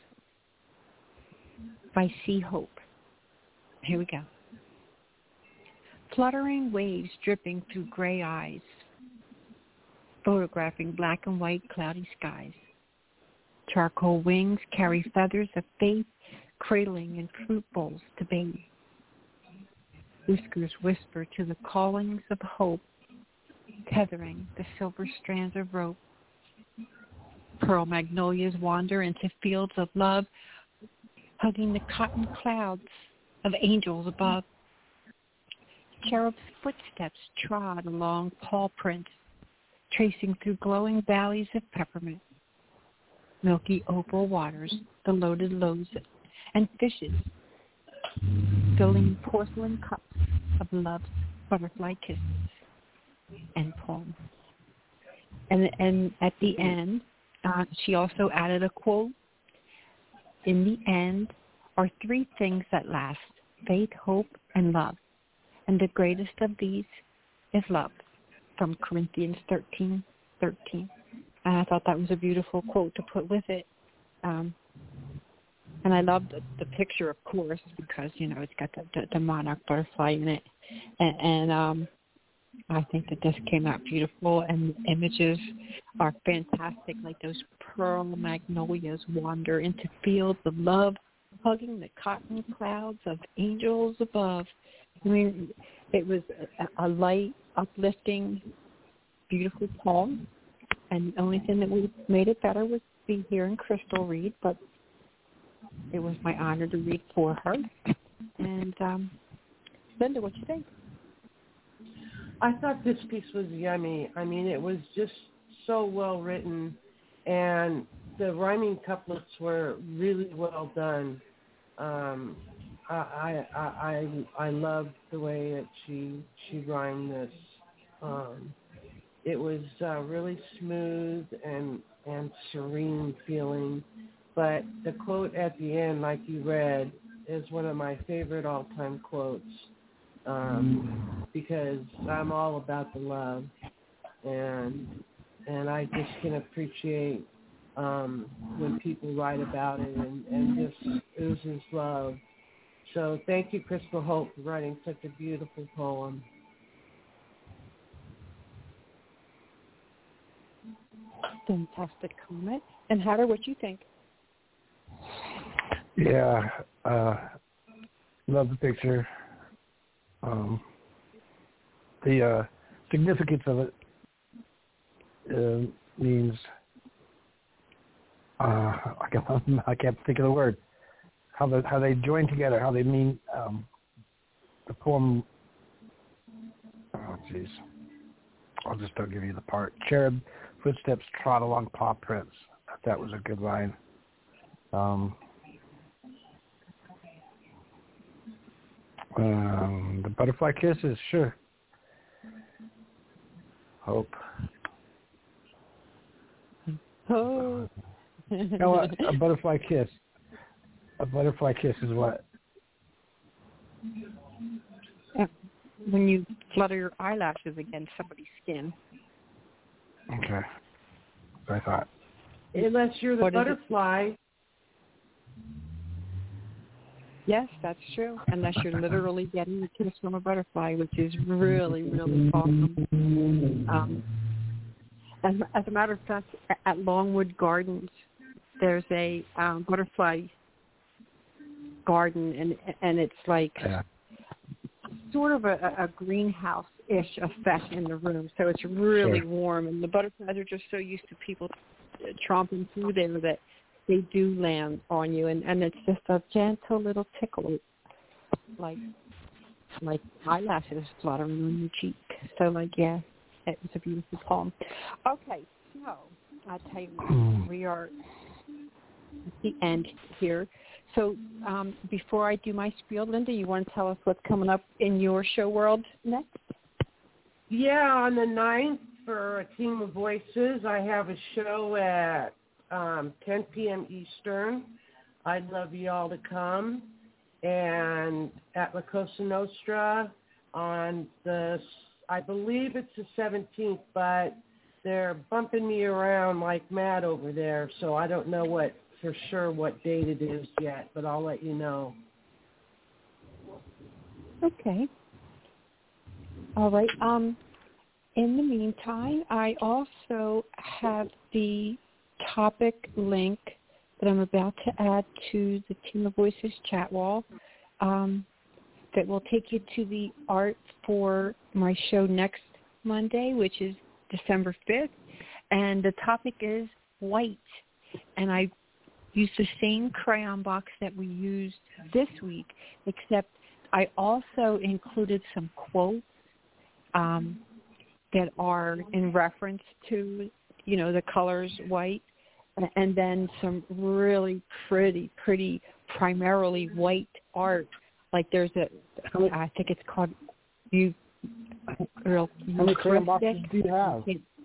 by C. Hope. Here we go. Fluttering waves dripping through gray eyes, photographing black and white cloudy skies. Charcoal wings carry feathers of faith, cradling in fruit bowls to bathe. Whiskers whisper to the callings of hope, tethering the silver strands of rope. Pearl magnolias wander into fields of love, hugging the cotton clouds of angels above. Cherubs' footsteps trod along paw prints, tracing through glowing valleys of peppermint. Milky opal waters, the loaded loaves, and fishes, filling porcelain cups of love's butterfly kisses. End poem. And, and at the end, uh, she also added a quote. In the end are three things that last, faith, hope, and love. And the greatest of these is love, from Corinthians thirteen thirteen. And I thought that was a beautiful quote to put with it. Um, and I love the, the picture, of course, because, you know, it's got the, the, the monarch butterfly in it. And, and um, I think that this came out beautiful, and the images are fantastic, like those pearl magnolias wander into fields of love, hugging the cotton clouds of angels above. I mean, it was a, a light, uplifting, beautiful poem, and the only thing that would have made it better was be hearing Crystal read, but it was my honor to read for her. And um, Linda, what do you think?
I thought this piece was yummy. I mean, it was just so well written, and the rhyming couplets were really well done. Um, I, I I I loved the way that she she rhymed this. Um, it was uh, really smooth and and serene feeling, but the quote at the end, like you read, is one of my favorite all-time quotes. Um, because I'm all about the love, and and I just can appreciate um, when people write about it and, and just oozes love. So thank you, Crystal Hope, for writing such a beautiful poem.
Fantastic comment. And Hatter, what do you think?
Yeah, uh, love the picture. Um, the uh, significance of it uh, means uh, I can't I can't think of the word. How the how they join together, how they mean um, the poem. Oh, jeez, I'll just don't give you the part. Cherub footsteps trod along paw prints. That was a good line. Um, Um, the butterfly kisses, sure. Hope.
Oh.
No, a, a butterfly kiss. A butterfly kiss is what?
When you flutter your eyelashes against somebody's skin.
Okay. I thought.
Unless you're the
what
butterfly.
Yes, that's true. Unless you're literally getting a kiss from a butterfly, which is really, really awesome. Um, as, as a matter of fact, at Longwood Gardens, there's a um, butterfly garden, and and it's like
yeah.
sort of a, a greenhouse-ish effect in the room. So it's really
sure.
warm, and the butterflies are just so used to people tromping through there that they do land on you, and, and it's just a gentle little tickle, like like eyelashes fluttering on your cheek. So, like, yeah, it was a beautiful poem. Okay, so I'll tell you what, we are at the end here. So um, before I do my spiel, Linda, you want to tell us what's coming up in your show world next?
Yeah, on the ninth for A Team of Voices, I have a show at um, ten p.m. Eastern. I'd love you all to come. And at La Cosa Nostra on the, I believe it's the seventeenth, but they're bumping me around like mad over there, so I don't know what for sure what date it is yet, but I'll let you know.
Okay. All right. Um, in the meantime, I also have the topic link that I'm about to add to the Team of Voices chat wall um, that will take you to the art for my show next Monday, which is December fifth. And the topic is white. And I used the same crayon box that we used this week, except I also included some quotes um, that are in reference to, you know, the colors white. And then some really pretty, pretty, primarily white art. Like there's a, I think it's called you. Real.
How many crayon boxes do you have?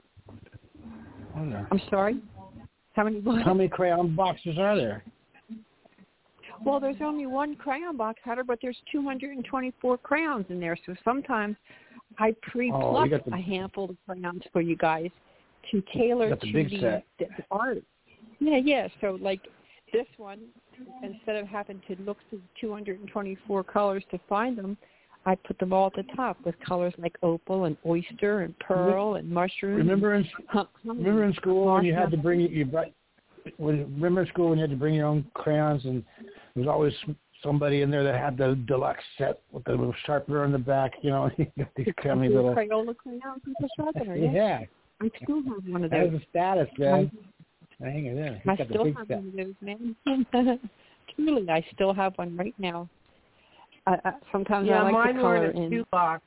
I'm sorry. How many?
How many crayon boxes are there?
Well, there's only one crayon box, Hunter, but there's two hundred twenty-four crayons in there. So sometimes I pre-pluck oh, the, a handful of crayons for you guys to tailor
the
to
the,
the, the art. Yeah, yeah. So, like, this one, instead of having to look through two hundred twenty-four colors to find them, I put them all at the top with colors like opal and oyster and pearl and mushroom.
Remember in
and,
remember in school when you had to bring you brought when remember in school when you had to bring your own crayons, and there was always somebody in there that had the deluxe set with the little sharpener in the back. You know, you got these crummy little
Crayola crayons with the sharpener.
Yeah.
yeah. I still have one of those.
That was a status, man. Hang it in.
I still have one of those, man. Truly, I still have one right now. Uh, uh, sometimes
yeah,
I like
mine
the color
were in a two box.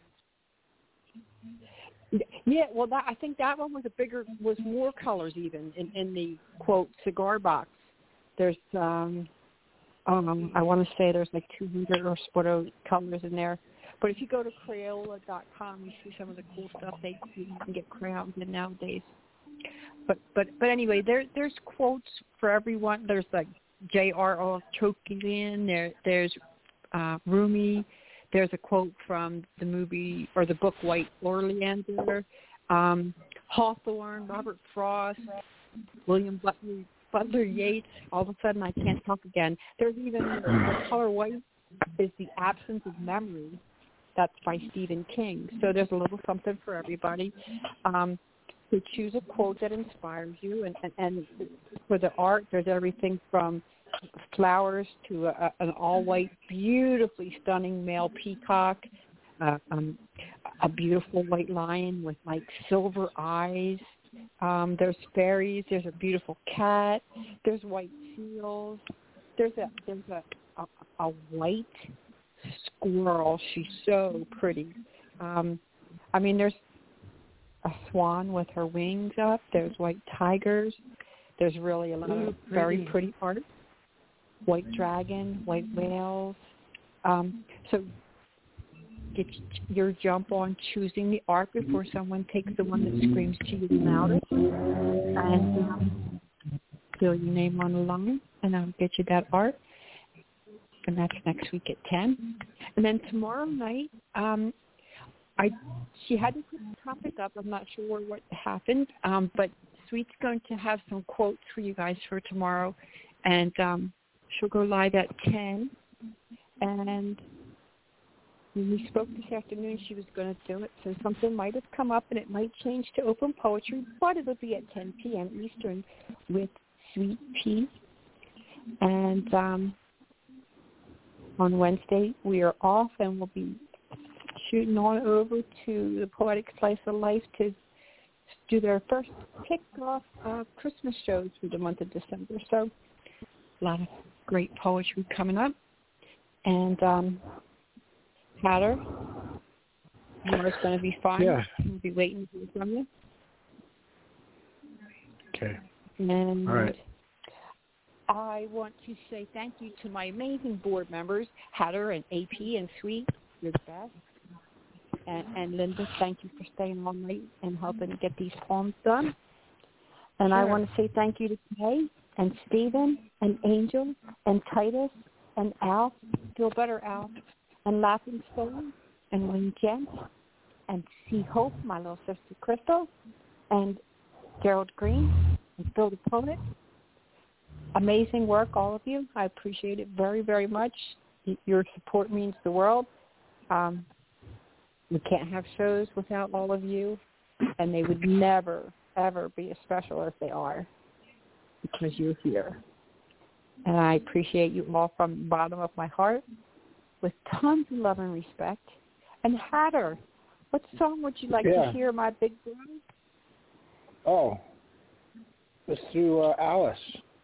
Yeah, well, that, I think that one was a bigger, was more colors even in, in the quote cigar box. There's, um, um, I want to say there's like two hundred or so colors in there. But if you go to Crayola dot com, you see some of the cool stuff they you can get crayons in nowadays. But but but anyway, there there's quotes for everyone. There's like J R R Tolkien. There there's uh, Rumi. There's a quote from the movie or the book White Oleander. Um, Hawthorne, Robert Frost, William Butler, Butler Yeats. All of a sudden, I can't talk again. There's even the color white is the absence of memory. That's by Stephen King. So there's a little something for everybody. Um, to choose a quote that inspires you, and, and, and for the art, there's everything from flowers to a, an all-white, beautifully stunning male peacock, uh, um, a beautiful white lion with like silver eyes. Um, there's fairies. There's a beautiful cat. There's white seals. There's a there's a a, a white squirrel. She's so pretty. Um, I mean, there's a swan with her wings up. There's white tigers. There's really a lot of very pretty art. White dragon, white whales. Um, so get your jump on choosing the art before someone takes the one that screams to you the loudest. And um, fill your name on the line, and I'll get you that art. And that's next week at ten. And then tomorrow night, um, I she hadn't put the topic up. I'm not sure what happened, um, but Sweet's going to have some quotes for you guys for tomorrow, and um, she'll go live at ten. And when we spoke this afternoon, she was going to do it, so something might have come up, and it might change to open poetry, but it'll be at ten p.m. Eastern with Sweet Pea. And um, on Wednesday, we are off, and we'll be shooting on over to the Poetic Slice of Life to do their first kickoff uh, Christmas shows for the month of December. So a lot of great poetry coming up. And um, Hatter, you know it's going to be fun.
Yeah.
We'll be waiting to hear from you.
Okay.
And
all right.
I want to say thank you to my amazing board members, Hatter and A P and Sweet. You're the best. And, and Linda, thank you for staying all night and helping get these poems done. And sure. I want to say thank you to Kay and Stephen and Angel and Titus and Al, feel better, Al, and Laughing Stone and Wayne Gent and C. Hope, my little sister Crystal, and Gerald Green and Phil the Poet. Amazing work, all of you. I appreciate it very, very much. Your support means the world. Um, we can't have shows without all of you, and they would never, ever be as special as they are because you're here. And I appreciate you all from the bottom of my heart with tons of love and respect. And Hatter, what song would you like
yeah.
to hear, my big brother?
Oh, let's do uh, Alice.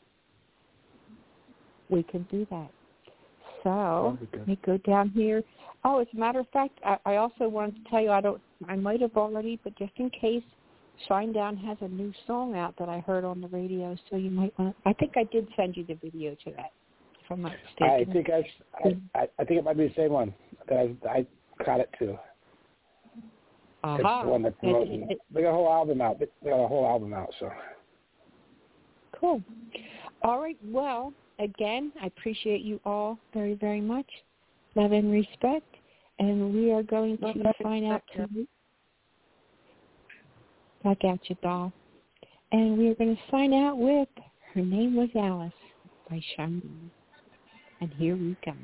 We can do that. So let me go down here. Oh, as a matter of fact, I, I also wanted to tell you, I don't, I might have already, but just in case, Shinedown has a new song out that I heard on the radio, so you might want to, I think I did send you the video to that, if I'm not mistaken.
I think I, I, I think it might be the same one. I, I caught it too.
Uh-huh.
It's the one that promotes. They got a whole album out. They got a whole album out, so.
Cool. All right, well, again, I appreciate you all very, very much. Love and respect. And we are going to find out tonight. I got you, doll. And we are going to sign out with Her Name Was Alice by Shinedown. And here we go.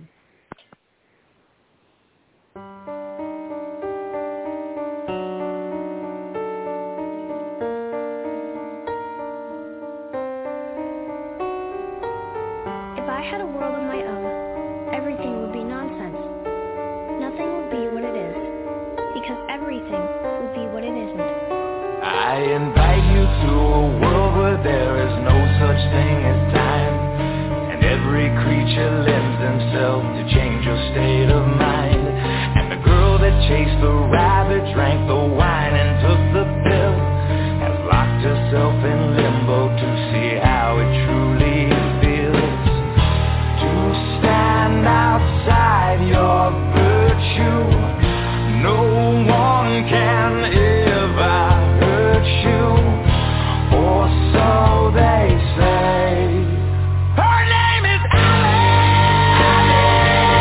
If I had a world of my own, everything would be nonsense. Nothing would be what it is, because everything would be what it isn't.
I invite you to a world where there is no such thing as time, and every creature lends themselves to change your state of mind. And the girl that chased the rabbit drank the wine and took the pill has locked herself in limbo to see how it truly feels to stand outside your virtue. No one can ever they say. Her name is Alice.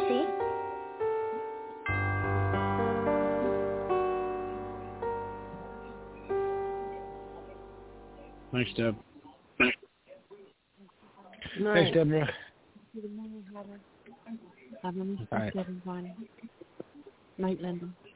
see?
Thanks, Deb.
Nice.
Thanks, Deborah.
Good morning, Heather. Have a nice
All right.
everyone. Night, Linda.